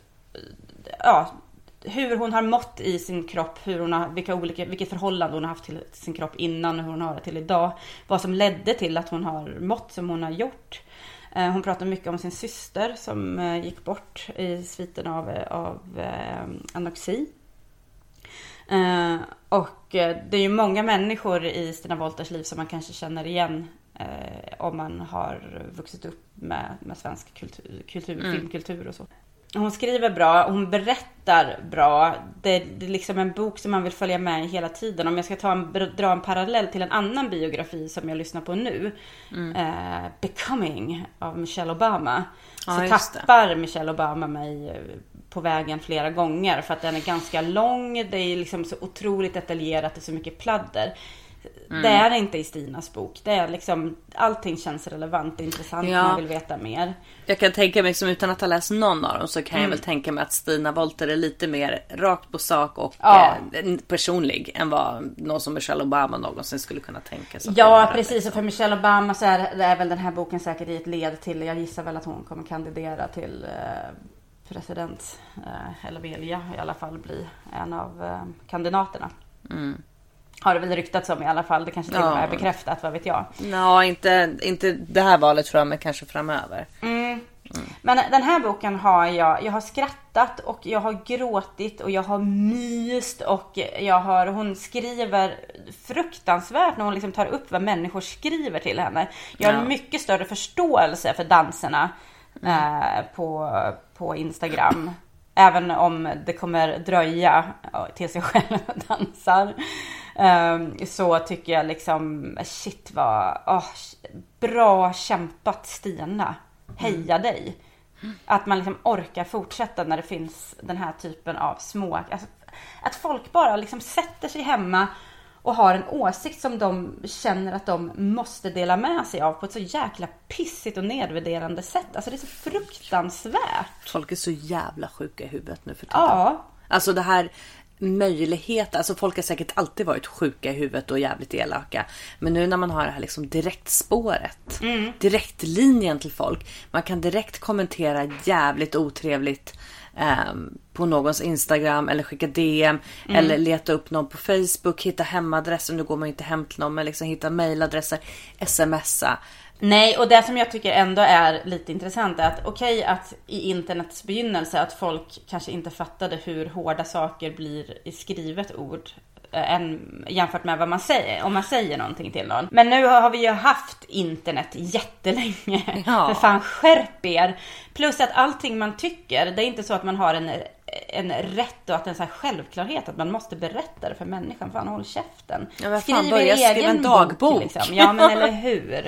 ja... hur hon har mått i sin kropp, hur hon har, vilka olika, vilket förhållande hon har haft till sin kropp innan och hur hon har det till idag. Vad som ledde till att hon har mått som hon har gjort. Hon pratar mycket om sin syster som gick bort i sviten av, av anorexi. Och det är ju många människor i Stina Wolters liv som man kanske känner igen om man har vuxit upp med, med svensk kultur, kultur mm. filmkultur och så. Hon skriver bra, hon berättar bra. Det, det är liksom en bok som man vill följa med i hela tiden. Om jag ska ta en, dra en parallell till en annan biografi som jag lyssnar på nu. Mm. Eh, Becoming av Michelle Obama. Ja, så tappar det. Michelle Obama mig på vägen flera gånger. För att den är ganska lång. Det är liksom så otroligt detaljerat. Det är så mycket pladder. Mm. Det är inte i Stinas bok. Det är liksom, allting känns relevant och intressant. Ja. Man vill veta mer. Jag kan tänka mig, som utan att ha läst någon av dem, så kan mm. jag väl tänka mig att Stina Wolter är lite mer rakt på sak och ja. eh, personlig än vad någon som Michelle Obama någonsin skulle kunna tänka sig. Ja, precis. Liksom. Och för Michelle Obama så är, det är väl den här boken säkert i ett led till, jag gissar väl att hon kommer kandidera till eh, president, eh, eller vilja i alla fall bli en av eh, kandidaterna. Mm. Har det väl ryktats om i alla fall. Det kanske till och med är bekräftat, vad vet jag. Ja, inte, inte det här valet tror jag, men kanske framöver. Mm. Mm. Men den här boken har jag, jag har skrattat och jag har gråtit och jag har myst och jag har, hon skriver fruktansvärt när hon liksom tar upp vad människor skriver till henne. Jag har ja. mycket större förståelse för danserna mm. eh, på, på Instagram. Även om det kommer dröja tills jag själv dansar. Um, så tycker jag liksom, shit vad oh, bra kämpat Stina. Heja mm. dig. Att man liksom orkar fortsätta när det finns den här typen av små... Alltså, att folk bara liksom sätter sig hemma och har en åsikt som de känner att de måste dela med sig av på ett så jäkla pissigt och nedvärderande sätt. Alltså det är så fruktansvärt. Folk är så jävla sjuka i huvudet nu för tiden. Ja. Alltså det här möjlighet, alltså folk har säkert alltid varit sjuka i huvudet och jävligt elaka. Men nu när man har det här liksom direktspåret, mm. direktlinjen till folk. Man kan direkt kommentera jävligt otrevligt Um, på någons Instagram eller skicka D M mm. eller leta upp någon på Facebook, hitta hemadressen, nu går man inte hem till någon, men liksom hitta mailadresser, smsa. Nej, och det som jag tycker ändå är lite intressant är att okej okay, att i internets begynnelse att folk kanske inte fattade hur hårda saker blir i skrivet ord än, jämfört med vad man säger, om man säger någonting till någon. Men nu har vi ju haft internet jättelänge. Ja. För fan, skärp er. Plus att allting man tycker, det är inte så att man har en, en rätt och att det är en sån här självklarhet att man måste berätta det för människan. Fan, håll käften. Ja, skriv fan, börja skriva en dagbok. Bok, liksom. Ja, men eller hur?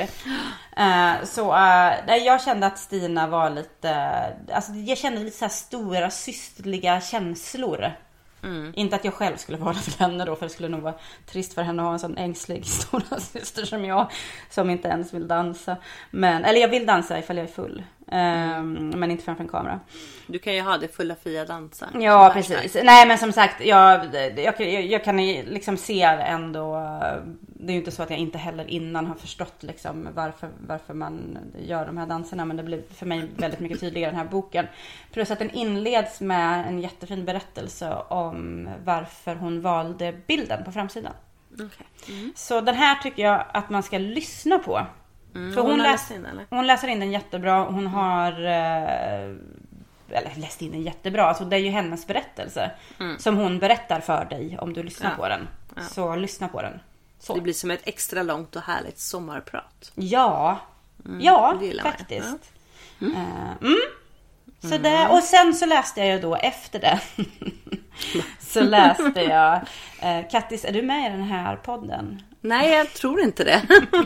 Uh, så uh, jag kände att Stina var lite, uh, alltså jag kände lite så här stora systerliga känslor. Mm. Inte att jag själv skulle vara för henne då, för det skulle nog vara trist för henne att ha en sån ängslig stora syster som jag, som inte ens vill dansa. Men, eller jag vill dansa ifall jag är full, mm. um, men inte framför en kamera. Du kan ju ha det fulla fria dansa. Ja, precis. Nej, men som sagt, jag, jag, jag, jag kan liksom se ändå. Det är ju inte så att jag inte heller innan har förstått liksom varför, varför man gör de här danserna. Men det blir för mig väldigt mycket tydligare i den här boken. Plus att den inleds med en jättefin berättelse om varför hon valde bilden på framsidan. Okay. Mm. Så den här tycker jag att man ska lyssna på. Mm, för hon, hon, läs, in, eller? hon läser in den jättebra. Hon har... Eh, eller läst in den jättebra. Alltså det är ju hennes berättelse. Mm. Som hon berättar för dig om du lyssnar ja. på den. Ja. Så lyssna på den. Så. Det blir som ett extra långt och härligt sommarprat. Ja, mm, ja faktiskt. Ja. Mm. Uh, mm. Så mm. det, och sen så läste jag ju då efter det. så läste jag uh, Kattis, är du med i den här podden? Nej, jag tror inte det.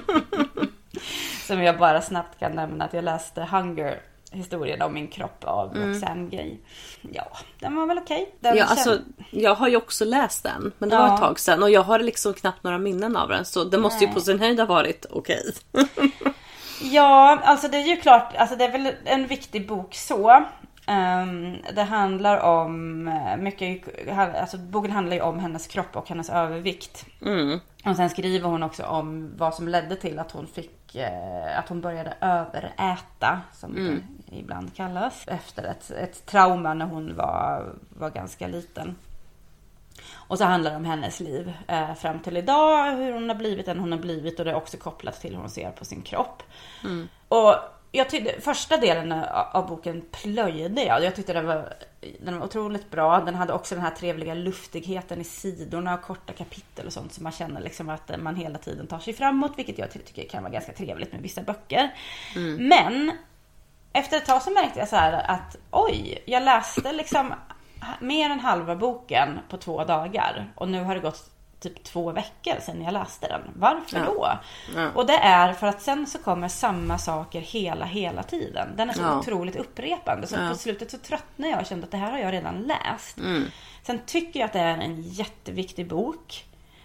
Som jag bara snabbt kan nämna att jag läste Hunger, historien om min kropp av mm. Roxane Gay. Ja, den var väl okej. Okay. Ja, alltså, jag har ju också läst den, men det ja. var ett tag sedan. Och jag har liksom knappt några minnen av den. Så det måste Nej. ju på sin höjd ha varit okej. Okay. Ja, alltså det är ju klart, alltså det är väl en viktig bok så. Um, det handlar om mycket, alltså boken handlar ju om hennes kropp och hennes övervikt. Mm. Och sen skriver hon också om vad som ledde till att hon fick, eh, att hon började överäta, som mm. det ibland kallas, efter ett, ett trauma när hon var, var ganska liten. Och så handlar det om hennes liv eh, fram till idag, hur hon har blivit den hon har blivit, och det är också kopplat till hur hon ser på sin kropp. Mm. Och jag tyckte, första delen av boken plöjde jag. Jag tyckte den var, den var otroligt bra. Den hade också den här trevliga luftigheten i sidorna och korta kapitel och sånt, som man känner liksom att man hela tiden tar sig framåt, vilket jag tycker kan vara ganska trevligt med vissa böcker. Mm. Men efter ett tag så märkte jag så här att oj, jag läste liksom mer än halva boken på två dagar, och nu har det gått typ två veckor sedan jag läste den. Varför ja. då? Ja. Och det är för att sen så kommer samma saker hela, hela tiden. Den är så ja. otroligt upprepande. Så ja. på slutet så tröttnade jag och kände att det här har jag redan läst. Mm. Sen tycker jag att det är en jätteviktig bok.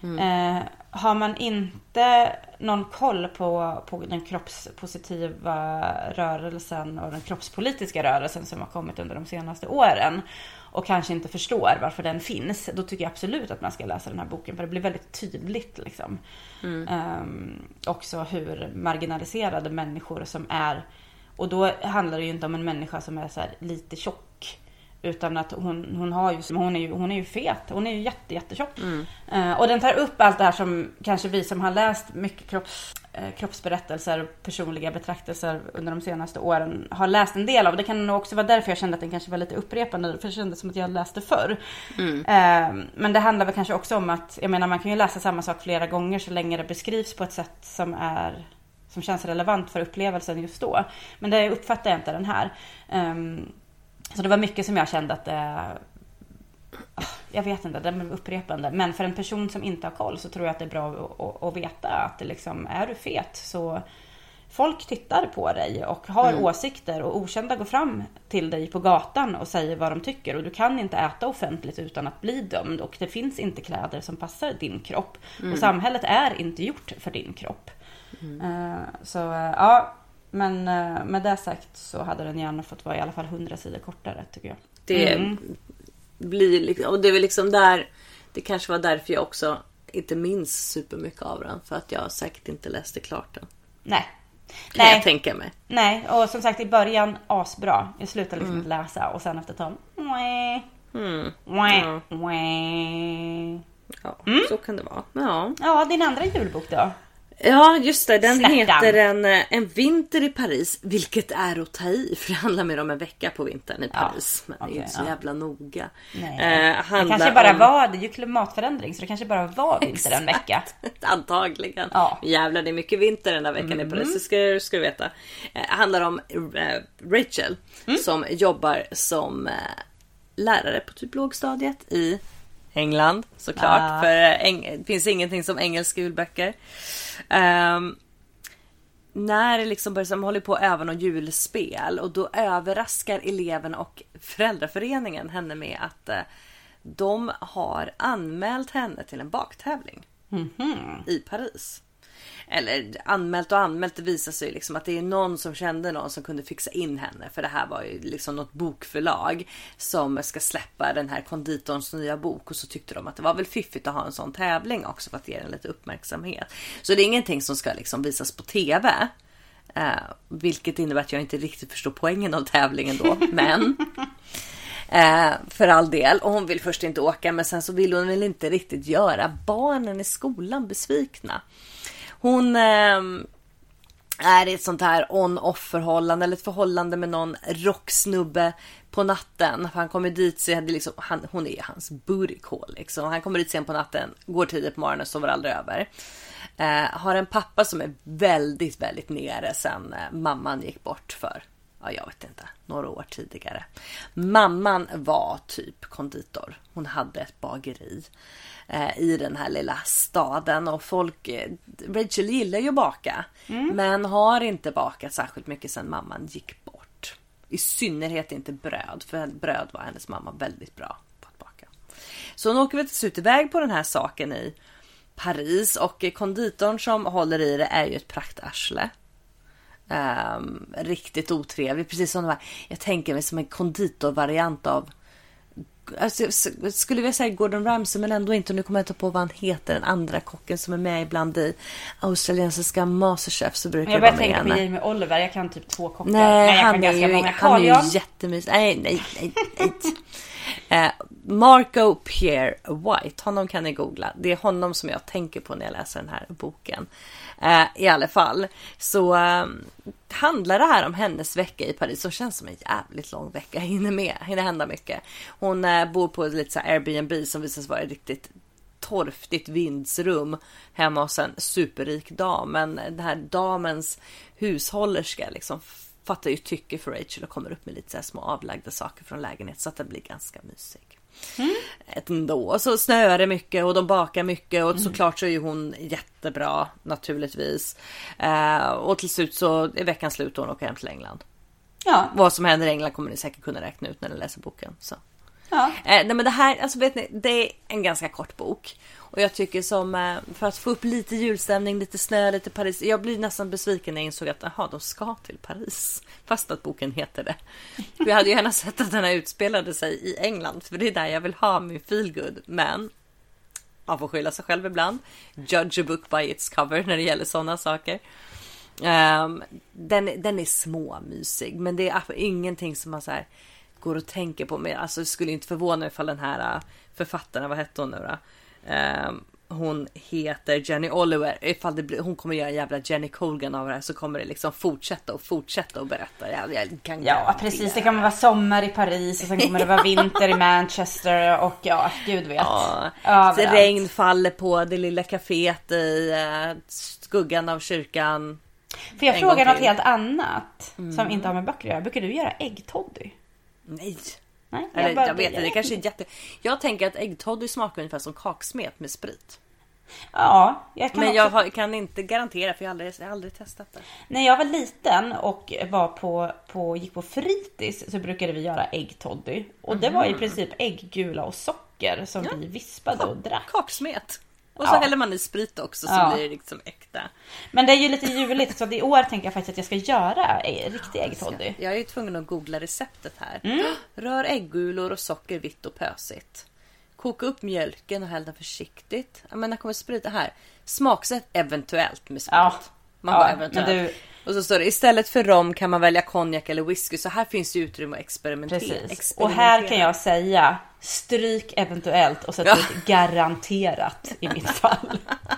Mm. Eh, har man inte någon koll på, på den kroppspositiva rörelsen och den kroppspolitiska rörelsen som har kommit under de senaste åren och kanske inte förstår varför den finns, då tycker jag absolut att man ska läsa den här boken, för det blir väldigt tydligt liksom. Mm. Eh, också hur marginaliserade människor som är, och då handlar det ju inte om en människa som är så här lite tjock, utan att hon, hon har ju, hon är ju, hon är ju fet. Hon är ju jätte, jättetjock. Mm. Uh, och den tar upp allt det här som kanske vi som har läst mycket kropps, uh, kroppsberättelser, personliga betraktelser under de senaste åren har läst en del av. Det kan nog också vara därför jag kände att den kanske var lite upprepande. För det kändes som att jag läste förr. Mm. Uh, men det handlar väl kanske också om att, jag menar, man kan ju läsa samma sak flera gånger så länge det beskrivs på ett sätt som är, som känns relevant för upplevelsen just då. Men det uppfattar jag inte den här. Um, Så det var mycket som jag kände att det, jag vet inte, det är upprepande. Men för en person som inte har koll så tror jag att det är bra att, att, att veta att det liksom, är du fet så folk tittar på dig och har mm. åsikter, och okända går fram till dig på gatan och säger vad de tycker, och du kan inte äta offentligt utan att bli dömd, och det finns inte kläder som passar din kropp mm. och samhället är inte gjort för din kropp. Mm. Uh, så uh, ja. Men med det sagt så hade den gärna fått vara i alla fall hundra sidor kortare, tycker jag. Det mm. blir liksom, och det är väl liksom där, det kanske var därför jag också inte minns supermycket av den, för att jag säkert inte läste klart den. Nej. Kan Nej. jag tänka mig. Nej, och som sagt i början asbra. Jag slutade liksom Mm. att läsa och sen efter ett tag mm. Mm. Mm. Ja, Mm. så kan det vara. Ja. Ja, din andra julbok då? Ja, just det. Den Snärtan. heter en, en vinter i Paris, vilket är att ta i, för det handlar mer om en vecka på vintern i Paris. Ja, men det är ju inte så ja. jävla noga. Nej. Eh, det kanske bara om... var, det är ju klimatförändring, så det kanske bara var vinter en vecka. Antagligen. Ja. Jävlar, det är mycket vinter den här veckan Mm. i Paris, det ska, ska du veta. Eh, handlar om eh, Rachel mm. som jobbar som eh, lärare på typ lågstadiet i England, såklart. Ah. För eng- det finns ingenting som engelska julböcker. Um, när det liksom börjar, som håller på även och julspel, och då överraskar eleven och föräldraföreningen henne med att uh, de har anmält henne till en baktävling mm-hmm. i Paris. Eller anmält och anmält, det visar sig liksom att det är någon som kände någon som kunde fixa in henne. För det här var ju liksom något bokförlag som ska släppa den här konditorns nya bok. Och så tyckte de att det var väl fiffigt att ha en sån tävling också för att ge den lite uppmärksamhet. Så det är ingenting som ska liksom visas på tv. Eh, vilket innebär att jag inte riktigt förstår poängen av tävlingen då. Men... Eh, för all del. Och hon vill först inte åka, men sen så vill hon väl inte riktigt göra barnen i skolan besvikna. Hon eh, är i ett sånt här on-off förhållande, eller ett förhållande med någon rocksnubbe på natten. Han kommer dit, så hade liksom, han, hon är hans booty call liksom. Han kommer dit sen på natten, går tidigt på morgonen och sover aldrig över. Eh, har en pappa som är väldigt, väldigt nere sen eh, mamman gick bort för, ja, jag vet inte, några år tidigare. Mamman var typ konditor. Hon hade ett bageri eh, i den här lilla staden. Och folk, eh, Rachel gillar ju att baka. Mm. Men har inte bakat särskilt mycket sedan mamman gick bort. I synnerhet inte bröd. För bröd var hennes mamma väldigt bra på att baka. Så hon åker väl till slut iväg på den här saken i Paris. Och konditorn som håller i det är ju ett praktarsle. Um, riktigt otrevlig, precis som det var. Jag tänker mig som en konditorvariant av, alltså, skulle vi säga Gordon Ramsay, men ändå inte. Nu kommer jag inte på vad han heter, den andra kocken som är med ibland i australiensiska Masterchef, så brukar jag vara med. Jag tänker på Jamie Oliver, jag kan typ två kockar. Nej, nej jag han, kan är ganska ju, många. han är ju jättemysig. Nej, nej, nej, nej. uh, Marco Pierre White, honom kan ni googla. Det är honom som jag tänker på när jag läser den här boken. Uh, I alla fall så uh, handlar det här om hennes vecka i Paris, och känns som en jävligt lång vecka. Hinner med, hinner hända mycket. Hon uh, bor på ett lite så här Airbnb som visar sig vara ett riktigt torftigt vindsrum hemma hos en superrik dam. Men den här damens hushållerska liksom fattar ju tycke för Rachel och kommer upp med lite så här små avlagda saker från lägenhet, så att det blir ganska mysig. Mm. Ändå. Så snöar det mycket och de bakar mycket, och mm. såklart så är ju hon jättebra naturligtvis. Uh, och till slut så är veckan slut och hon åker hem till England. Ja. Vad som händer i England kommer ni säkert kunna räkna ut när ni läser boken. Så. Ja. Eh, nej men det här, alltså vet ni, det är en ganska kort bok. Och jag tycker som, eh, för att få upp lite julstämning, lite snö, lite Paris. Jag blir nästan besviken när jag insåg att aha, de ska till Paris. Fast att boken heter det. För jag hade ju gärna sett att den här utspelade sig i England. För det är där jag vill ha min feelgood. Men man får skylla sig själv ibland. Judge a book by its cover när det gäller sådana saker. Um, den, den är småmysig. Men det är ingenting som man så här går och tänker på. Men alltså, det skulle inte förvåna ifall den här författaren, vad hette hon nu då? Um, hon heter Jenny Oliver. Ifall det blir, hon kommer göra en jävla Jenny Colgan av det här, så kommer det liksom fortsätta och fortsätta och berätta. Jag, jag kan ja, precis. Det kan vara sommar i Paris och sen kommer det vara vinter i Manchester och ja, gud vet. Ja, det regn faller på det lilla kaféet i uh, skuggan av kyrkan. För jag frågar något helt annat mm. som inte har med böcker att göra. Brukar du göra äggtoddy? Nej. Nej, jag, Eller, jag vet inte, det kanske är jätte... Jag tänker att äggtoddy smakar ungefär som kaksmet med sprit. Ja, jag kan men också... jag har, kan inte garantera, för jag har aldrig, jag har aldrig testat det. När jag var liten och var på, på, gick på fritids så brukade vi göra äggtoddy. Och det var i princip ägggula och socker som ja. vi vispade och drack. Kaksmet. Och så ja. häller man i sprit också så ja. blir det liksom äkta. Men det är ju lite juligt, så i år tänker jag faktiskt att jag ska göra riktig äggtoddy. Jag är ju tvungen att googla receptet här. Mm. Rör äggulor och socker vitt och pösigt. Koka upp mjölken och häll den försiktigt. Jag menar, kommer sprita här. Smaksätt eventuellt med sprit. Ja. Man bara ja, eventuellt. Du... Och så står det, istället för rom kan man välja konjak eller whisky. Så här finns ju utrymme att experimentera. Precis. Och här kan jag säga, stryk eventuellt och sätt ja. ut garanterat i mitt fall.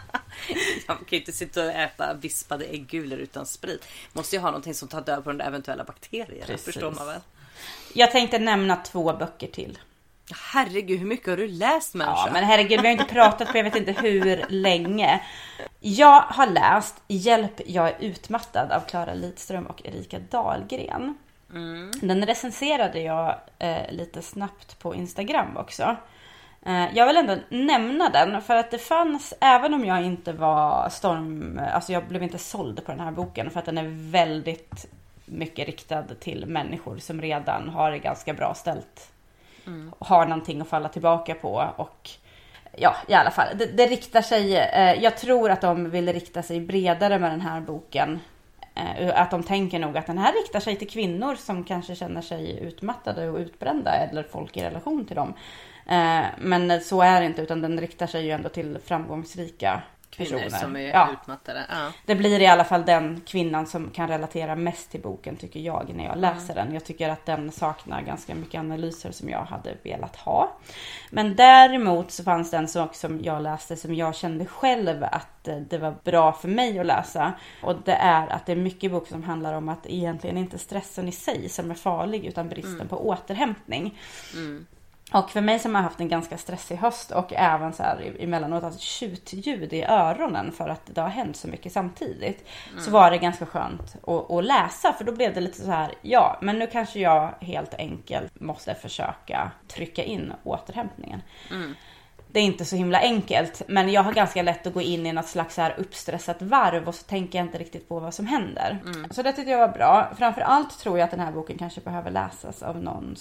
Man kan ju inte sitta och äta vispade äggulor utan sprit. Måste ju ha någonting som tar död på de eventuella bakterierna. Precis. Förstår man väl? Jag tänkte nämna två böcker till. Herregud, hur mycket har du läst, människa? Ja, men herregud, vi har inte pratat på jag vet inte hur länge. Jag har läst Hjälp, jag är utmattad av Clara Lidström och Erika Dahlgren. Mm. Den recenserade jag eh, lite snabbt på Instagram också. Eh, jag vill ändå nämna den för att det fanns, även om jag inte var storm, alltså jag blev inte såld på den här boken för att den är väldigt mycket riktad till människor som redan har det ganska bra ställt. Mm. Har någonting att falla tillbaka på och ja, i alla fall det, det riktar sig, eh, jag tror att de vill rikta sig bredare med den här boken, eh, att de tänker nog att den här riktar sig till kvinnor som kanske känner sig utmattade och utbrända eller folk i relation till dem, eh, men så är det inte, utan den riktar sig ju ändå till framgångsrika personer som är ja. utmattade. Ja. Det blir i alla fall den kvinnan som kan relatera mest till boken, tycker jag, när jag läser mm. den. Jag tycker att den saknar ganska mycket analyser som jag hade velat ha. Men däremot så fanns det en sak som jag läste som jag kände själv att det var bra för mig att läsa. Och det är att det är mycket bok som handlar om att egentligen inte stressen i sig som är farlig, utan bristen mm. på återhämtning. Mm. Och för mig som har haft en ganska stressig höst och även så här emellanåt alltså tjutljud i öronen för att det har hänt så mycket samtidigt, mm. så var det ganska skönt att, att läsa, för då blev det lite så här, ja, men nu kanske jag helt enkelt måste försöka trycka in återhämtningen. Mm. Det är inte så himla enkelt, men jag har ganska lätt att gå in i något slags så här uppstressat varv och så tänker jag inte riktigt på vad som händer. Mm. Så det tyckte jag var bra. Framförallt tror jag att den här boken kanske behöver läsas av någon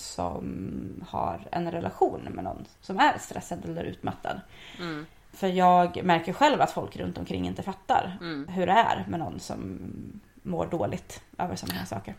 som har en relation med någon som är stressad eller utmattad. Mm. För jag märker själv att folk runt omkring inte fattar mm. hur det är med någon som mår dåligt över sådana här saker.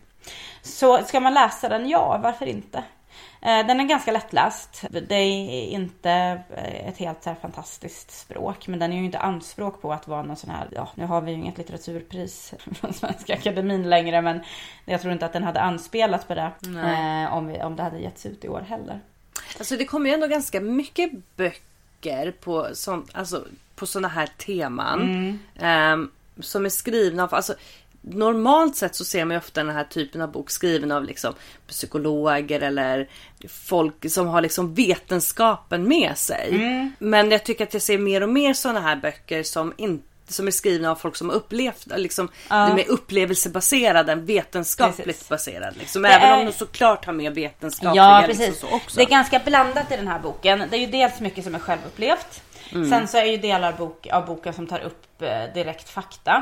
Så ska man läsa den? Ja, varför inte? Den är ganska lättläst. Det är inte ett helt så här fantastiskt språk, men den är ju inte anspråk på att vara någon sån här, ja, nu har vi ju inget litteraturpris från Svenska Akademin längre, men jag tror inte att den hade anspelat på det eh, om, vi, om det hade getts ut i år heller. Alltså det kommer ju ändå ganska mycket böcker på, sånt, alltså, på såna här teman mm. eh, som är skrivna av, alltså normalt sett så ser man ju ofta den här typen av bok skriven av liksom psykologer eller folk som har liksom vetenskapen med sig. Mm. Men jag tycker att jag ser mer och mer sådana här böcker som inte som är skrivna av folk som har upplevt liksom, ja. De är upplevelsebaserade än vetenskapligt precis. Baserade liksom. Även är... om de såklart har mer vetenskapliga ja, precis. Liksom, så också. Det är ganska blandat i den här boken. Det är ju dels mycket som är självupplevt. Mm. Sen så är ju delar bok, av boken som tar upp eh, direkt fakta.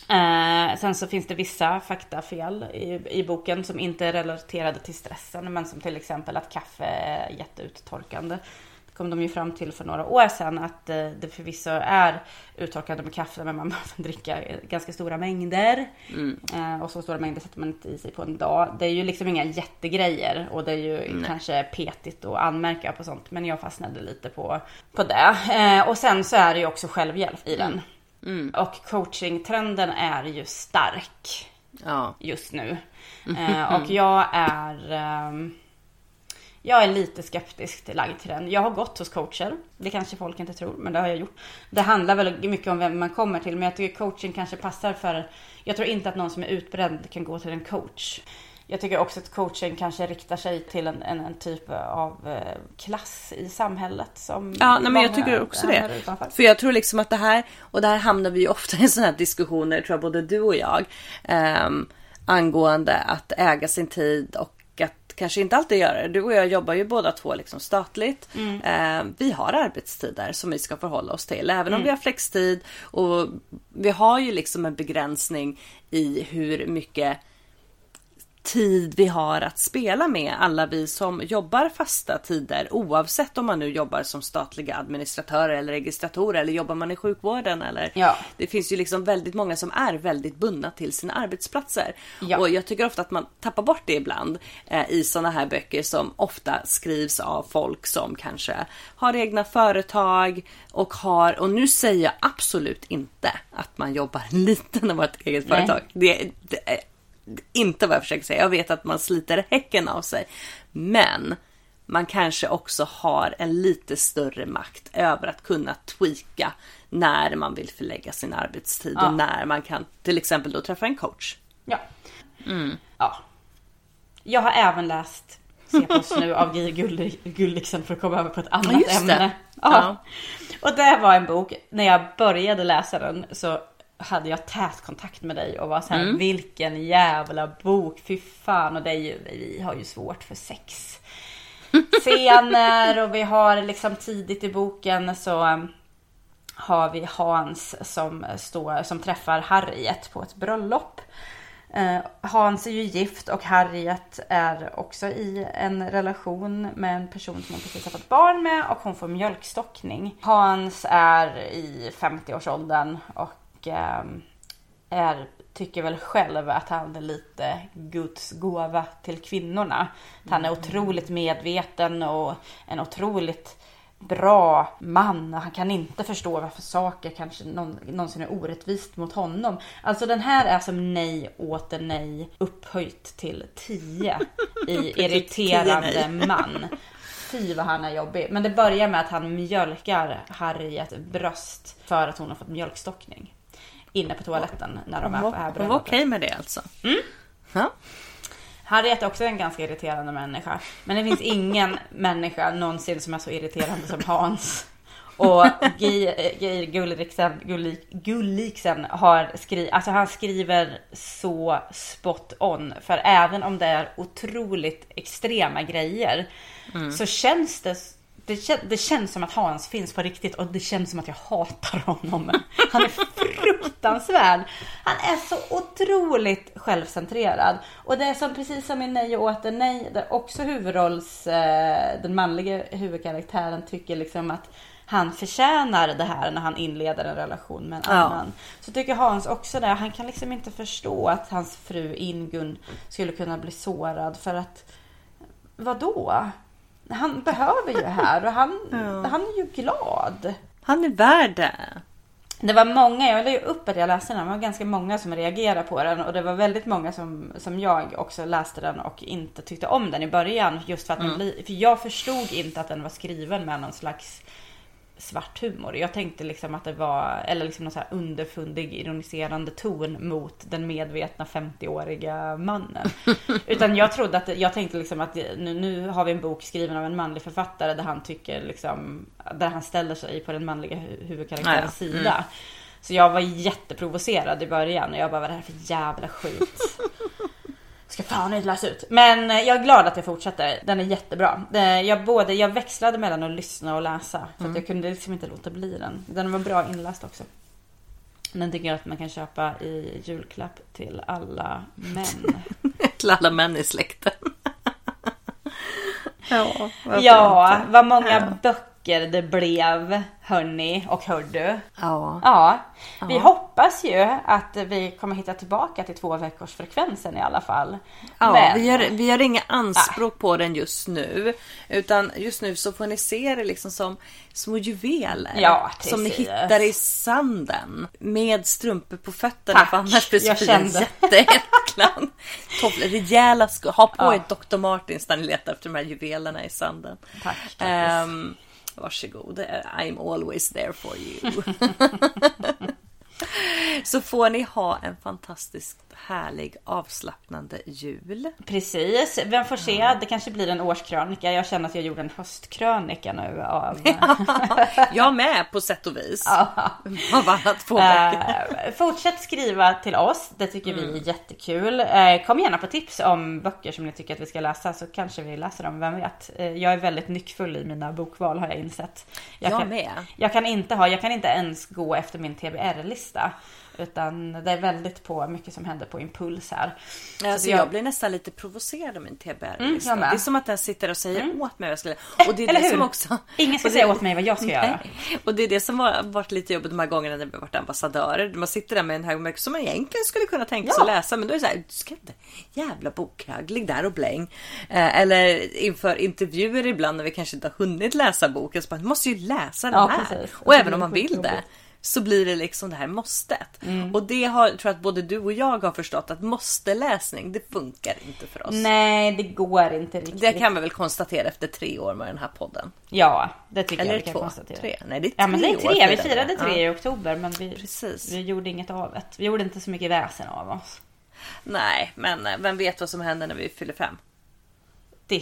Eh, sen så finns det vissa faktafel i, i boken som inte är relaterade till stressen, men som till exempel att kaffe är jätteuttorkande. Det kom de ju fram till för några år sedan, att eh, det förvisso är uttorkande med kaffe, men man behöver dricka ganska stora mängder. Mm. Eh, och så stora mängder sätter man inte i sig på en dag. Det är ju liksom inga jättegrejer, och det är ju Nej. kanske petigt att anmärka på sånt, men jag fastnade lite på, på det. Eh, och sen så är det ju också självhjälp i den. Mm. Och coachingtrenden är ju stark ja. just nu. Eh, och jag är eh, jag är lite skeptisk till lagd till den. Jag har gått hos coacher. Det kanske folk inte tror, men det har jag gjort. Det handlar väl mycket om vem man kommer till, men jag tycker coaching kanske passar för... Jag tror inte att någon som är utbredd kan gå till en coach. Jag tycker också att coaching kanske riktar sig till en, en, en typ av eh, klass i samhället. Som ja, nej, men jag tycker också det. För jag tror liksom att det här, och där hamnar vi ju ofta i sådana här diskussioner, tror jag, både du och jag, eh, angående att äga sin tid och att kanske inte alltid göra det. Du och jag jobbar ju båda två liksom statligt. Mm. Eh, vi har arbetstider som vi ska förhålla oss till. Även mm. om vi har flextid, och vi har ju liksom en begränsning i hur mycket tid vi har att spela med, alla vi som jobbar fasta tider, oavsett om man nu jobbar som statliga administratörer eller registratorer, eller jobbar man i sjukvården, eller ja. det finns ju liksom väldigt många som är väldigt bundna till sina arbetsplatser. Ja. Och jag tycker ofta att man tappar bort det ibland eh, i såna här böcker som ofta skrivs av folk som kanske har egna företag och har, och nu säger jag absolut inte att man jobbar lite när man har ett eget Nej. företag. Det, det är inte vad jag försöker säga. Jag vet att man sliter häcken av sig. Men man kanske också har en lite större makt över att kunna tweaka när man vill förlägga sin arbetstid. Ja. Och när man kan till exempel då träffa en coach. Ja. Mm. ja. Jag har även läst Se på oss nu av Guy Gulliksen för att komma över på ett annat ja, ämne. Ja. ja. Och det var en bok. När jag började läsa den så hade jag tät kontakt med dig och var så här, mm. vilken jävla bok, fy fan. Och det är ju, vi har ju svårt för sex scener, och vi har liksom tidigt i boken så har vi Hans som står, som träffar Harriet på ett bröllop. eh, Hans är ju gift och Harriet är också i en relation med en person som hon precis har fått barn med, och hon får mjölkstockning. Hans är i femtio-årsåldern och är, tycker väl själv att han är lite Guds gåva till kvinnorna. Han är otroligt medveten och en otroligt bra man. Han kan inte förstå varför saker kanske någon, någonsin är orättvist mot honom. Alltså den här är som nej åter nej upphöjt till tio i irriterande man. Fy vad han är jobbig. Men det börjar med att han mjölkar Harriet bröst för att hon har fått mjölkstockning inne på toaletten när de är på här bröllopet. Hon var okej med det alltså. Mm. Ja. Harriet är också en ganska irriterande människa. Men det finns ingen människa någonsin som är så irriterande som Hans. Och Geir Gulliksen, Gullik, Gulliksen har skrivit, alltså han skriver så spot on. För även om det är otroligt extrema grejer mm. så känns det Det, det känns som att Hans finns på riktigt, och det känns som att jag hatar honom. Han är fruktansvärd. Han är så otroligt självcentrerad. Och det är som, precis som i Nej och åter nej, där också huvudrolls, eh, den manliga huvudkaraktären tycker liksom att han förtjänar det här när han inleder en relation med en ja. annan. Så tycker Hans också det. Han kan liksom inte förstå att hans fru Ingun skulle kunna bli sårad, för att vadå? Han behöver ju det här, och han, ja. han är ju glad. Han är värd det. Det var många, jag la ju upp att jag läste den. Det var ganska många som reagerade på den. Och det var väldigt många som, som jag också läste den och inte tyckte om den i början. Just för att mm. den, för jag förstod inte att den var skriven med någon slags svart humor. Jag tänkte liksom att det var, eller liksom någon så här underfundig, ironiserande ton mot den medvetna femtio-åriga mannen. Utan jag trodde att, jag tänkte liksom att nu, nu har vi en bok skriven av en manlig författare där han tycker liksom, där han ställer sig på den manliga huvudkaraktärens ja, ja. sida. Mm. Så jag var jätteprovocerad i början, och jag bara, vad är det här för jävla skit? Ska fan inte läsa ut. Men jag är glad att jag fortsätter. Den är jättebra. Jag, både, jag växlade mellan att lyssna och läsa. För mm. att jag kunde liksom inte låta bli den. Den var bra inläst också. Den tycker jag att man kan köpa i julklapp till alla män. Till alla män i släkten. Ja, ja vad många ja. böcker det blev, hörni och hördu. Ja. Ja, vi ja. hoppas ju att vi kommer hitta tillbaka till två veckors frekvensen i alla fall. Ja, Men, vi gör, vi gör inga anspråk ja. på den just nu. Utan just nu så får ni se det liksom som små juveler. Ja, som ni hittar i sanden. Med strumpor på fötterna. Tack, för annars blir jag kände. jätteäcklan. Topplar, rejäla sko. Ha på ja. ett doktor Martins när ni letar efter de här juvelerna i sanden. Tack. Um, varsågod. I'm always there for you. Så får ni ha en fantastiskt härlig avslappnande jul. Precis, vem får se? Ja. Det kanske blir en årskrönika. Jag känner att jag gjorde en höstkrönika nu av... Ja, jag med på sätt och vis. Ja. Av alla två veckor. Uh, fortsätt skriva till oss. Det tycker mm. vi är jättekul. Uh, kom gärna på tips om böcker som ni tycker att vi ska läsa. Så kanske vi läser dem, vem vet. Uh, jag är väldigt nyckfull i mina bokval, har jag insett. Jag, jag kan, med. Jag kan inte ha, jag kan inte ens gå efter min T B R-lista. Utan det är väldigt på mycket som händer på impuls här. Alltså jag... jag blir nästan lite provocerad av min T B R-lista. Mm, det är som att den sitter och säger mm. åt mig vad jag ska göra. Och det är Eller det hur? Som också... Ingen ska det... säga åt mig vad jag ska Nej. göra. Och det är det som har varit lite jobbigt de här gångerna när vi har varit ambassadörer. Man sitter där med en hög böcker som man egentligen skulle kunna tänka sig ja. att läsa. Men då är det så här, du ska inte jävla bokhög, ligg där och bläng. Eh, eller inför intervjuer ibland när vi kanske inte har hunnit läsa boken. Så man måste ju läsa den ja, här. Precis. Och även om man vill det. Så blir det liksom det här måstet. Mm. Och det har, tror jag att både du och jag har förstått att måste-läsning, det funkar inte för oss. Nej, det går inte riktigt. Det kan vi väl konstatera efter tre år med den här podden. Ja, det tycker Eller jag vi kan två, konstatera. Tre. Nej, det är tre ja, men det är tre. år. Vi firade tre ja. i oktober, men vi, Precis. vi gjorde inget av det. Vi gjorde inte så mycket väsen av oss. Nej, men vem vet vad som händer när vi fyller fem? Det.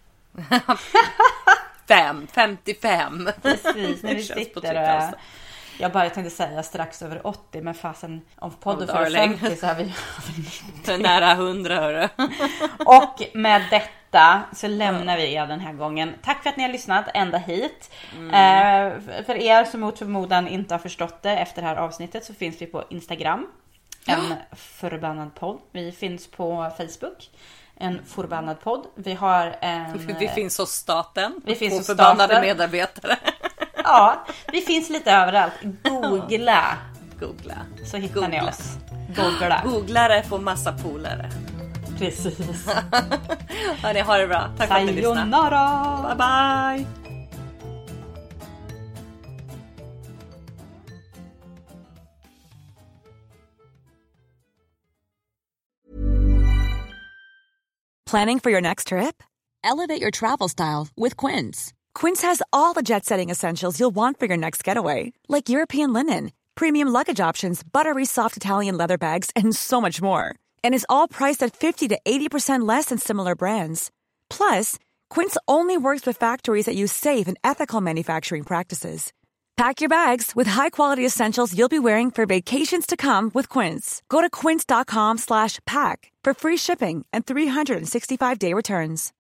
Fem, femtiofem. Precis, när vi sitter och... Jag bara tänkte säga strax över åttio, men fasen om podden oh, för femtio så har vi... Det är nära hundra, hörru. Och med detta så lämnar vi er den här gången. Tack för att ni har lyssnat ända hit. Mm. Eh, för er som mot förmodan inte har förstått det efter det här avsnittet så finns vi på Instagram. En förbannad podd. Vi finns på Facebook. En förbannad podd. Vi har en... Vi finns hos staten. Vi finns hos förbannade staten. medarbetare. Ja, vi finns lite överallt. Googla. Googla. Så hittar Googla. ni oss. Googla. Googlare får massa polare. Precis. Hörni, ha det bra. Tack för att ni lyssnade. Sayonara. Bye bye. Planning for your next trip? Elevate your travel style with Quince. Quince has all the jet-setting essentials you'll want for your next getaway, like European linen, premium luggage options, buttery soft Italian leather bags, and so much more. And is all priced at fifty to eighty percent less than similar brands. Plus, Quince only works with factories that use safe and ethical manufacturing practices. Pack your bags with high-quality essentials you'll be wearing for vacations to come with Quince. Go to quince dot com slash pack for free shipping and three sixty-five day returns.